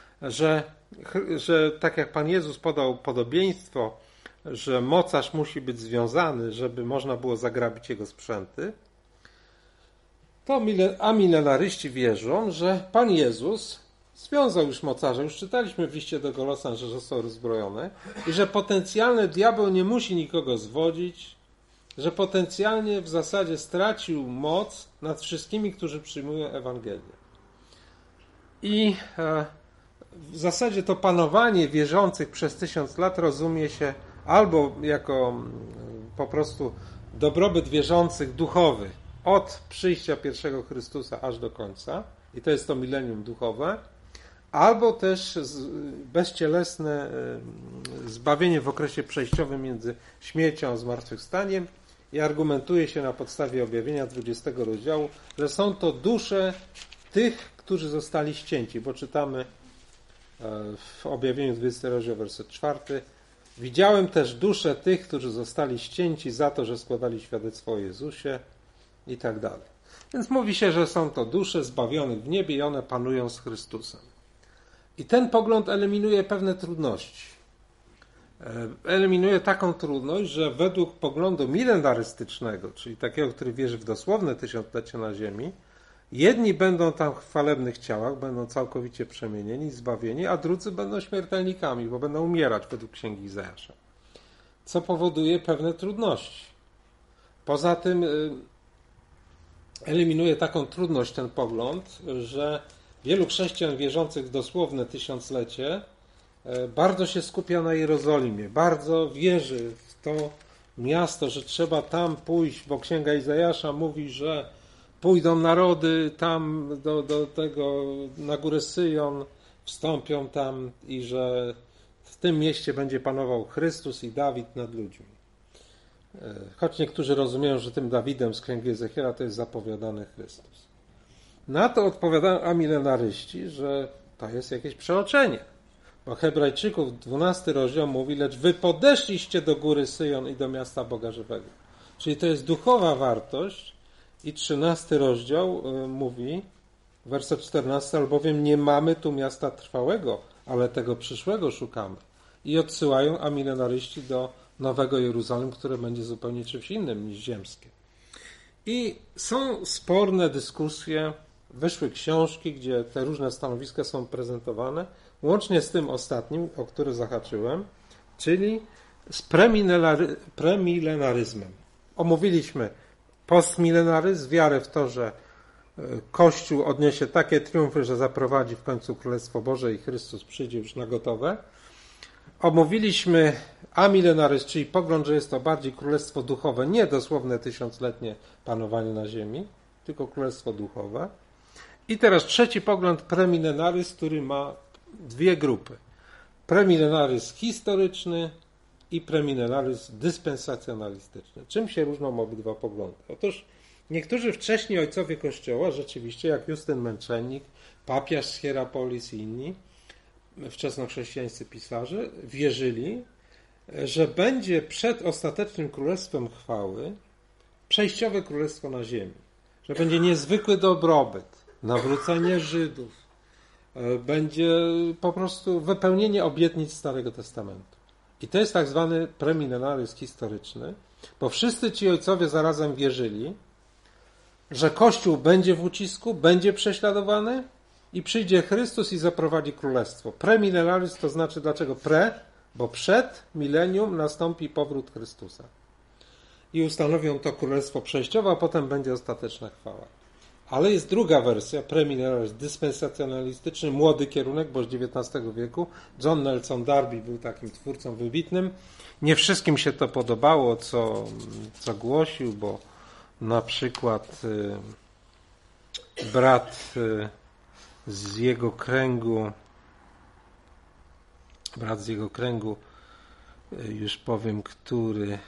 Że tak jak Pan Jezus podał podobieństwo, że mocarz musi być związany, żeby można było zagrabić jego sprzęty, to amilenaryści wierzą, że Pan Jezus związał już mocarza. Już czytaliśmy w liście do Kolosan, że został rozbrojony i że potencjalny diabeł nie musi nikogo zwodzić, że potencjalnie w zasadzie stracił moc nad wszystkimi, którzy przyjmują Ewangelię. I w zasadzie to panowanie wierzących przez 1000 lat rozumie się albo jako po prostu dobrobyt wierzących duchowy od przyjścia pierwszego Chrystusa aż do końca, i to jest to milenium duchowe, albo też bezcielesne zbawienie w okresie przejściowym między śmiercią a zmartwychwstaniem i argumentuje się na podstawie objawienia 20 rozdziału, że są to dusze tych, którzy zostali ścięci, bo czytamy w objawieniu 20 rozdział, werset 4: widziałem też dusze tych, którzy zostali ścięci za to, że składali świadectwo o Jezusie i tak dalej. Więc mówi się, że są to dusze zbawionych w niebie i one panują z Chrystusem. I ten pogląd eliminuje pewne trudności. Eliminuje taką trudność, że według poglądu milenarystycznego, czyli takiego, który wierzy w dosłowne tysiąclecie na ziemi, jedni będą tam w chwalebnych ciałach, będą całkowicie przemienieni, zbawieni, a drudzy będą śmiertelnikami, bo będą umierać według Księgi Izajasza. Co powoduje pewne trudności. Poza tym eliminuje taką trudność ten pogląd, że wielu chrześcijan wierzących w dosłowne tysiąclecie bardzo się skupia na Jerozolimie, bardzo wierzy w to miasto, że trzeba tam pójść, bo Księga Izajasza mówi, że pójdą narody tam do tego, na górę Syjon, wstąpią tam i że w tym mieście będzie panował Chrystus i Dawid nad ludźmi. Choć niektórzy rozumieją, że tym Dawidem z Księgi Ezechiela to jest zapowiadany Chrystus. Na to odpowiadają amilenaryści, że to jest jakieś przeoczenie. Bo Hebrajczyków 12 rozdział mówi: lecz wy podeszliście do góry Syjon i do miasta Boga żywego. Czyli to jest duchowa wartość. I 13 rozdział mówi, werset 14: albowiem nie mamy tu miasta trwałego, ale tego przyszłego szukamy. I odsyłają amilenaryści do Nowego Jeruzalem, które będzie zupełnie czymś innym niż ziemskie. I są sporne dyskusje, wyszły książki, gdzie te różne stanowiska są prezentowane, łącznie z tym ostatnim, o który zahaczyłem, czyli z premilenaryzmem. Omówiliśmy postmilenaryzm, wiarę w to, że Kościół odniesie takie triumfy, że zaprowadzi w końcu Królestwo Boże i Chrystus przyjdzie już na gotowe. Omówiliśmy amilenaryzm, czyli pogląd, że jest to bardziej królestwo duchowe, nie dosłowne tysiącletnie panowanie na ziemi, tylko królestwo duchowe. I teraz trzeci pogląd, premilenaryzm, który ma dwie grupy. Premilenaryzm historyczny i premilenaryzm dyspensacjonalistyczny. Czym się różnią obydwa poglądy? Otóż niektórzy wcześniej ojcowie Kościoła, rzeczywiście jak Justyn Męczennik, papież z Hierapolis i inni wczesnochrześcijańscy pisarze, wierzyli, że będzie przed ostatecznym królestwem chwały przejściowe królestwo na ziemi. Że będzie niezwykły dobrobyt, nawrócenie Żydów, będzie po prostu wypełnienie obietnic Starego Testamentu. I to jest tak zwany premilenaryzm historyczny, bo wszyscy ci ojcowie zarazem wierzyli, że Kościół będzie w ucisku, będzie prześladowany i przyjdzie Chrystus i zaprowadzi królestwo. Premilenaryzm to znaczy dlaczego pre? Bo przed milenium nastąpi powrót Chrystusa. I ustanowią to królestwo przejściowe, a potem będzie ostateczna chwała. Ale jest druga wersja, premilenaryzm dyspensacjonalistyczny, młody kierunek, bo z XIX wieku. John Nelson Darby był takim twórcą wybitnym. Nie wszystkim się to podobało, co głosił, bo na przykład brat z jego kręgu, już powiem, który,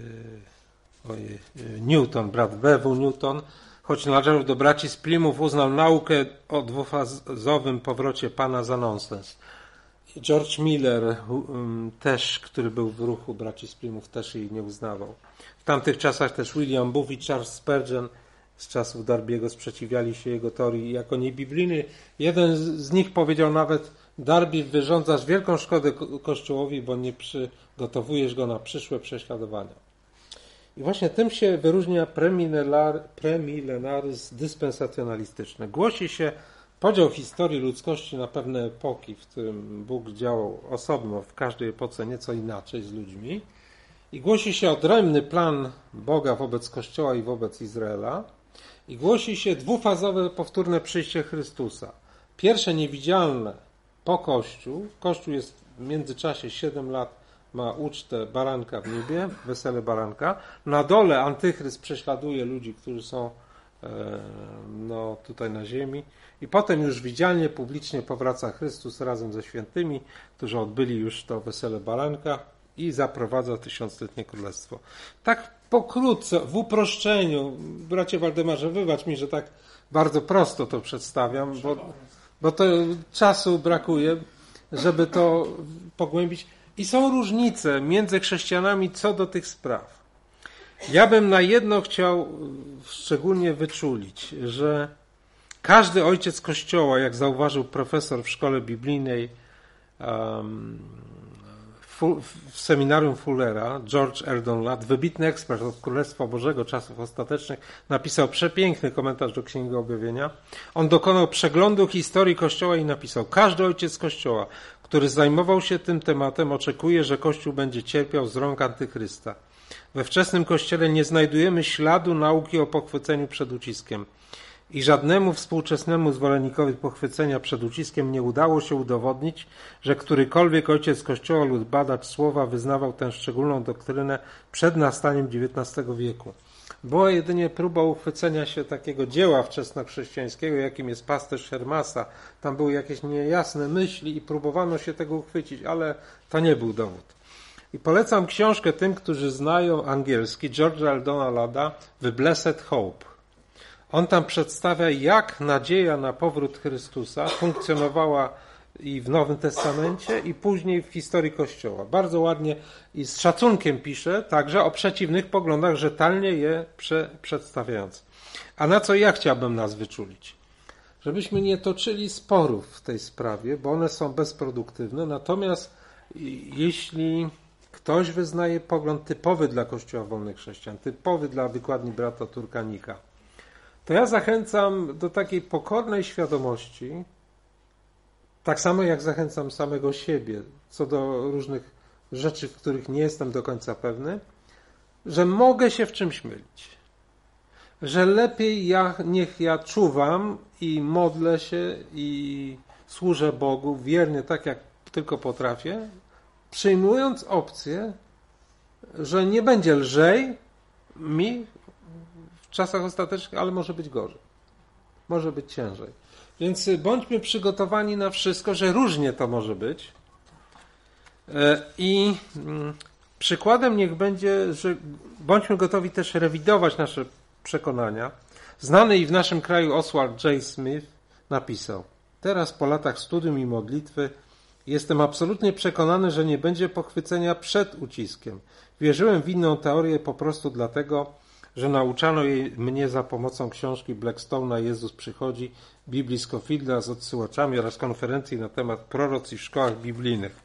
Newton, brat W.W. Newton, choć należał do braci z Plymouth, uznał naukę o dwufazowym powrocie Pana za nonsens. George Miller też, który był w ruchu braci z Plymouth, też jej nie uznawał. W tamtych czasach też William Booth i Charles Spurgeon z czasów Darby'ego sprzeciwiali się jego teorii jako niebiblijnej. Jeden z nich powiedział nawet: Darby, wyrządzasz wielką szkodę Kościołowi, bo nie przygotowujesz go na przyszłe prześladowania. I właśnie tym się wyróżnia premilenaryzm dyspensacjonalistyczny. Głosi się podział historii ludzkości na pewne epoki, w którym Bóg działał osobno, w każdej epoce nieco inaczej z ludźmi. I głosi się odrębny plan Boga wobec Kościoła i wobec Izraela. I głosi się dwufazowe, powtórne przyjście Chrystusa. Pierwsze niewidzialne po Kościół. Kościół jest w międzyczasie 7 lat, ma ucztę baranka w niebie, wesele baranka. Na dole Antychryst prześladuje ludzi, którzy są tutaj na ziemi. I potem już widzialnie, publicznie powraca Chrystus razem ze świętymi, którzy odbyli już to wesele baranka i zaprowadza tysiącletnie królestwo. Tak pokrótce, w uproszczeniu, bracie Waldemarze, wybacz mi, że tak bardzo prosto to przedstawiam, bo to czasu brakuje, żeby to pogłębić. I są różnice między chrześcijanami co do tych spraw. Ja bym na jedno chciał szczególnie wyczulić, że każdy ojciec Kościoła, jak zauważył profesor w szkole biblijnej w seminarium Fullera, George Eldon Ladd, wybitny ekspert od Królestwa Bożego czasów ostatecznych, napisał przepiękny komentarz do Księgi Objawienia. On dokonał przeglądu historii Kościoła i napisał: każdy ojciec Kościoła, który zajmował się tym tematem, oczekuje, że Kościół będzie cierpiał z rąk Antychrysta. We wczesnym Kościele nie znajdujemy śladu nauki o pochwyceniu przed uciskiem. I żadnemu współczesnemu zwolennikowi pochwycenia przed uciskiem nie udało się udowodnić, że którykolwiek ojciec Kościoła lub badacz słowa wyznawał tę szczególną doktrynę przed nastaniem XIX wieku. Była jedynie próba uchwycenia się takiego dzieła wczesnochrześcijańskiego, jakim jest Pasterz Hermasa. Tam były jakieś niejasne myśli i próbowano się tego uchwycić, ale to nie był dowód. I polecam książkę tym, którzy znają angielski, George'a Eldona Ladda, The Blessed Hope. On tam przedstawia, jak nadzieja na powrót Chrystusa funkcjonowała i w Nowym Testamencie, i później w historii Kościoła. Bardzo ładnie i z szacunkiem pisze, także o przeciwnych poglądach, rzetelnie je przedstawiając. A na co ja chciałbym nas wyczulić? Żebyśmy nie toczyli sporów w tej sprawie, bo one są bezproduktywne, natomiast jeśli ktoś wyznaje pogląd typowy dla Kościoła Wolnych Chrześcijan, typowy dla wykładni brata Turkanika, to ja zachęcam do takiej pokornej świadomości, tak samo jak zachęcam samego siebie co do różnych rzeczy, w których nie jestem do końca pewny, że mogę się w czymś mylić. Że lepiej niech ja czuwam i modlę się i służę Bogu wiernie tak, jak tylko potrafię, przyjmując opcję, że nie będzie lżej mi w czasach ostatecznych, ale może być gorzej. Może być ciężej. Więc bądźmy przygotowani na wszystko, że różnie to może być. I przykładem niech będzie, że bądźmy gotowi też rewidować nasze przekonania. Znany i w naszym kraju Oswald J. Smith napisał: teraz po latach studium i modlitwy jestem absolutnie przekonany, że nie będzie pochwycenia przed uciskiem. Wierzyłem w inną teorię po prostu dlatego, że nauczano mnie za pomocą książki Blackstone'a Jezus przychodzi, Biblii Scofielda z odsyłaczami oraz konferencji na temat proroc w szkołach biblijnych.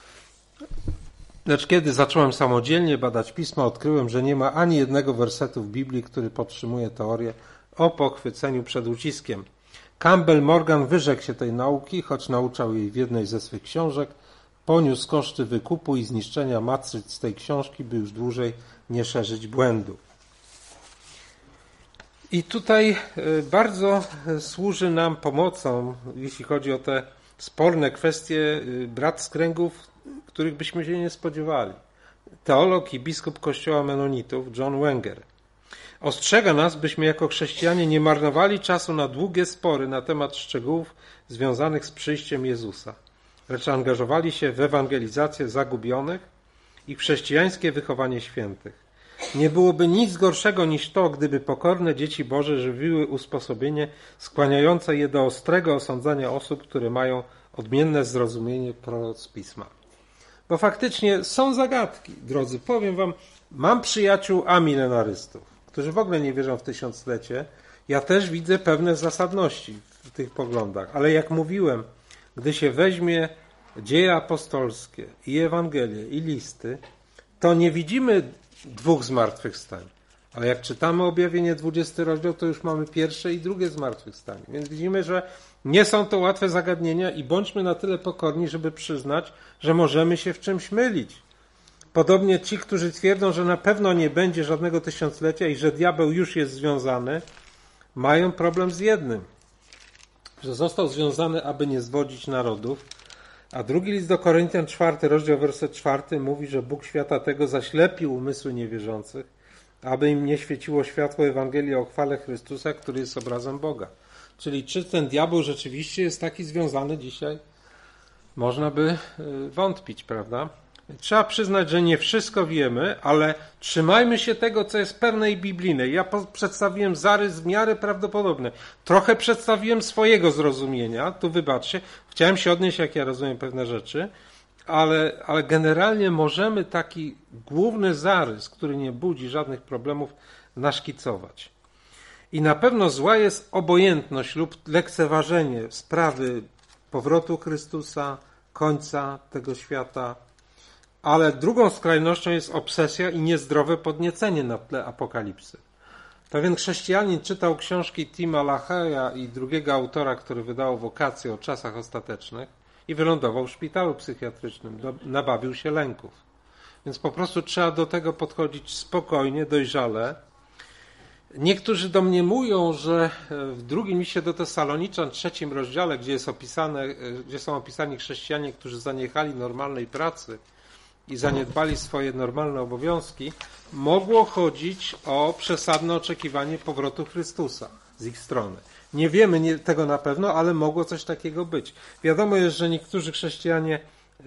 Lecz kiedy zacząłem samodzielnie badać pisma, odkryłem, że nie ma ani jednego wersetu w Biblii, który podtrzymuje teorię o pochwyceniu przed uciskiem. Campbell Morgan wyrzekł się tej nauki, choć nauczał jej w jednej ze swych książek, poniósł koszty wykupu i zniszczenia matryc z tej książki, by już dłużej nie szerzyć błędu. I tutaj bardzo służy nam pomocą, jeśli chodzi o te sporne kwestie, brat z kręgów, których byśmy się nie spodziewali. Teolog i biskup Kościoła Menonitów John Wenger ostrzega nas, byśmy jako chrześcijanie nie marnowali czasu na długie spory na temat szczegółów związanych z przyjściem Jezusa, lecz angażowali się w ewangelizację zagubionych i chrześcijańskie wychowanie świętych. Nie byłoby nic gorszego niż to, gdyby pokorne dzieci Boże żywiły usposobienie skłaniające je do ostrego osądzania osób, które mają odmienne zrozumienie proroc Pisma. Bo faktycznie są zagadki, drodzy. Powiem wam, mam przyjaciół amilenarystów, którzy w ogóle nie wierzą w tysiąclecie. Ja też widzę pewne zasadności w tych poglądach, ale jak mówiłem, gdy się weźmie dzieje apostolskie i Ewangelie i listy, to nie widzimy dwóch zmartwychwstań. Ale jak czytamy Objawienie 20 rozdział, to już mamy pierwsze i drugie zmartwychwstanie. Więc widzimy, że nie są to łatwe zagadnienia i bądźmy na tyle pokorni, żeby przyznać, że możemy się w czymś mylić. Podobnie ci, którzy twierdzą, że na pewno nie będzie żadnego tysiąclecia i że diabeł już jest związany, mają problem z jednym, że został związany, aby nie zwodzić narodów. A drugi list do Koryntian, 4 rozdział, werset 4 mówi, że Bóg świata tego zaślepił umysły niewierzących, aby im nie świeciło światło Ewangelii o chwale Chrystusa, który jest obrazem Boga. Czyli czy ten diabeł rzeczywiście jest taki związany dzisiaj? Można by wątpić, prawda? Trzeba przyznać, że nie wszystko wiemy, ale trzymajmy się tego, co jest pewne i biblijne. Ja przedstawiłem zarys w miarę prawdopodobny. Trochę przedstawiłem swojego zrozumienia, tu wybaczcie. Chciałem się odnieść, jak ja rozumiem pewne rzeczy, ale generalnie możemy taki główny zarys, który nie budzi żadnych problemów, naszkicować. I na pewno zła jest obojętność lub lekceważenie sprawy powrotu Chrystusa, końca tego świata, ale drugą skrajnością jest obsesja i niezdrowe podniecenie na tle apokalipsy. Pewien chrześcijanin czytał książki Tima LaHaye'a i drugiego autora, który wydał Wokację o czasach ostatecznych i wylądował w szpitalu psychiatrycznym, nabawił się lęków. Więc po prostu trzeba do tego podchodzić spokojnie, dojrzale. Niektórzy domniemują, że w drugim liście do Tesaloniczan, 3 rozdziale, gdzie są opisani chrześcijanie, którzy zaniechali normalnej pracy i zaniedbali swoje normalne obowiązki, mogło chodzić o przesadne oczekiwanie powrotu Chrystusa z ich strony. Nie wiemy tego na pewno, ale mogło coś takiego być. Wiadomo jest, że niektórzy chrześcijanie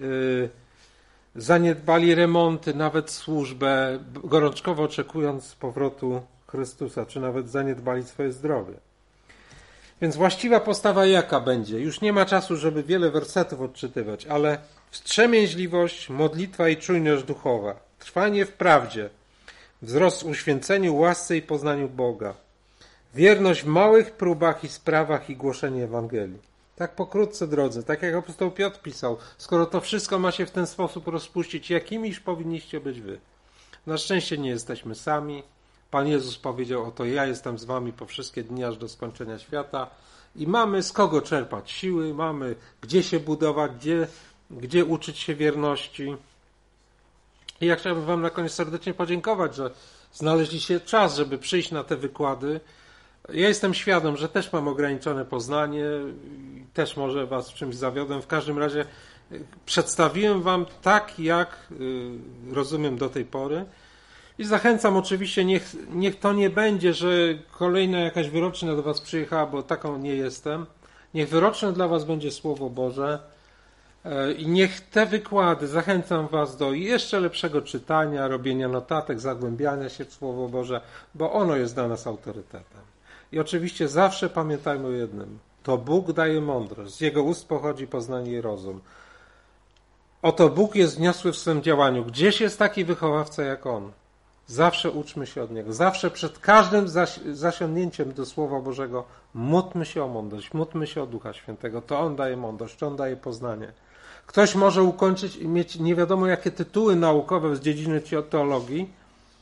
zaniedbali remonty, nawet służbę, gorączkowo oczekując powrotu Chrystusa, czy nawet zaniedbali swoje zdrowie. Więc właściwa postawa jaka będzie? Już nie ma czasu, żeby wiele wersetów odczytywać, ale wstrzemięźliwość, modlitwa i czujność duchowa, trwanie w prawdzie, wzrost w uświęceniu, łasce i poznaniu Boga, wierność w małych próbach i sprawach i głoszenie Ewangelii. Tak pokrótce, drodzy, tak jak apostoł Piotr pisał, skoro to wszystko ma się w ten sposób rozpuścić, jakimiż powinniście być wy? Na szczęście nie jesteśmy sami. Pan Jezus powiedział, oto ja jestem z wami po wszystkie dni aż do skończenia świata i mamy z kogo czerpać siły, mamy gdzie się budować, gdzie uczyć się wierności. I ja chciałbym wam na koniec serdecznie podziękować, że znaleźliście czas, żeby przyjść na te wykłady. Ja jestem świadom, że też mam ograniczone poznanie, też może was w czymś zawiodłem. W każdym razie przedstawiłem wam tak, jak rozumiem do tej pory. I zachęcam oczywiście, niech to nie będzie, że kolejna jakaś wyrocznia do was przyjechała, bo taką nie jestem. Niech wyroczne dla was będzie Słowo Boże i niech te wykłady, zachęcam was do jeszcze lepszego czytania, robienia notatek, zagłębiania się w Słowo Boże, bo ono jest dla nas autorytetem. I oczywiście zawsze pamiętajmy o jednym. To Bóg daje mądrość, z Jego ust pochodzi poznanie i rozum. Oto Bóg jest wniosły w swym działaniu. Gdzieś jest taki wychowawca jak On. Zawsze uczmy się od Niego. Zawsze przed każdym zasiądnięciem do Słowa Bożego módlmy się o mądrość, módlmy się o Ducha Świętego. To On daje mądrość, On daje poznanie. Ktoś może ukończyć i mieć nie wiadomo jakie tytuły naukowe z dziedziny teologii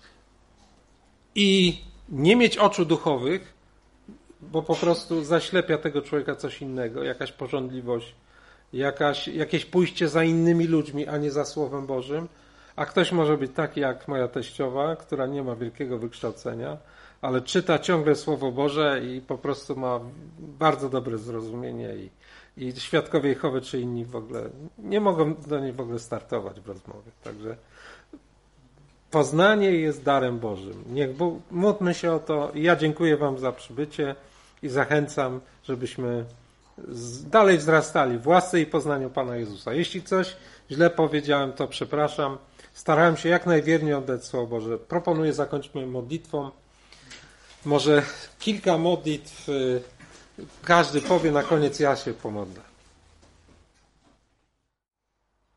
i nie mieć oczu duchowych, bo po prostu zaślepia tego człowieka coś innego, jakaś pożądliwość, jakieś pójście za innymi ludźmi, a nie za Słowem Bożym. A ktoś może być taki jak moja teściowa, która nie ma wielkiego wykształcenia, ale czyta ciągle Słowo Boże i po prostu ma bardzo dobre zrozumienie i świadkowie Jehowy czy inni w ogóle nie mogą do niej w ogóle startować w rozmowie. Także poznanie jest darem Bożym. Niech Bóg, módlmy się o to i ja dziękuję wam za przybycie i zachęcam, żebyśmy dalej wzrastali w łasce i poznaniu Pana Jezusa. Jeśli coś źle powiedziałem, to przepraszam. Starałem się jak najwierniej oddać Słowo Boże. Proponuję zakończmy modlitwą. Może kilka modlitw każdy powie, na koniec ja się pomodlę.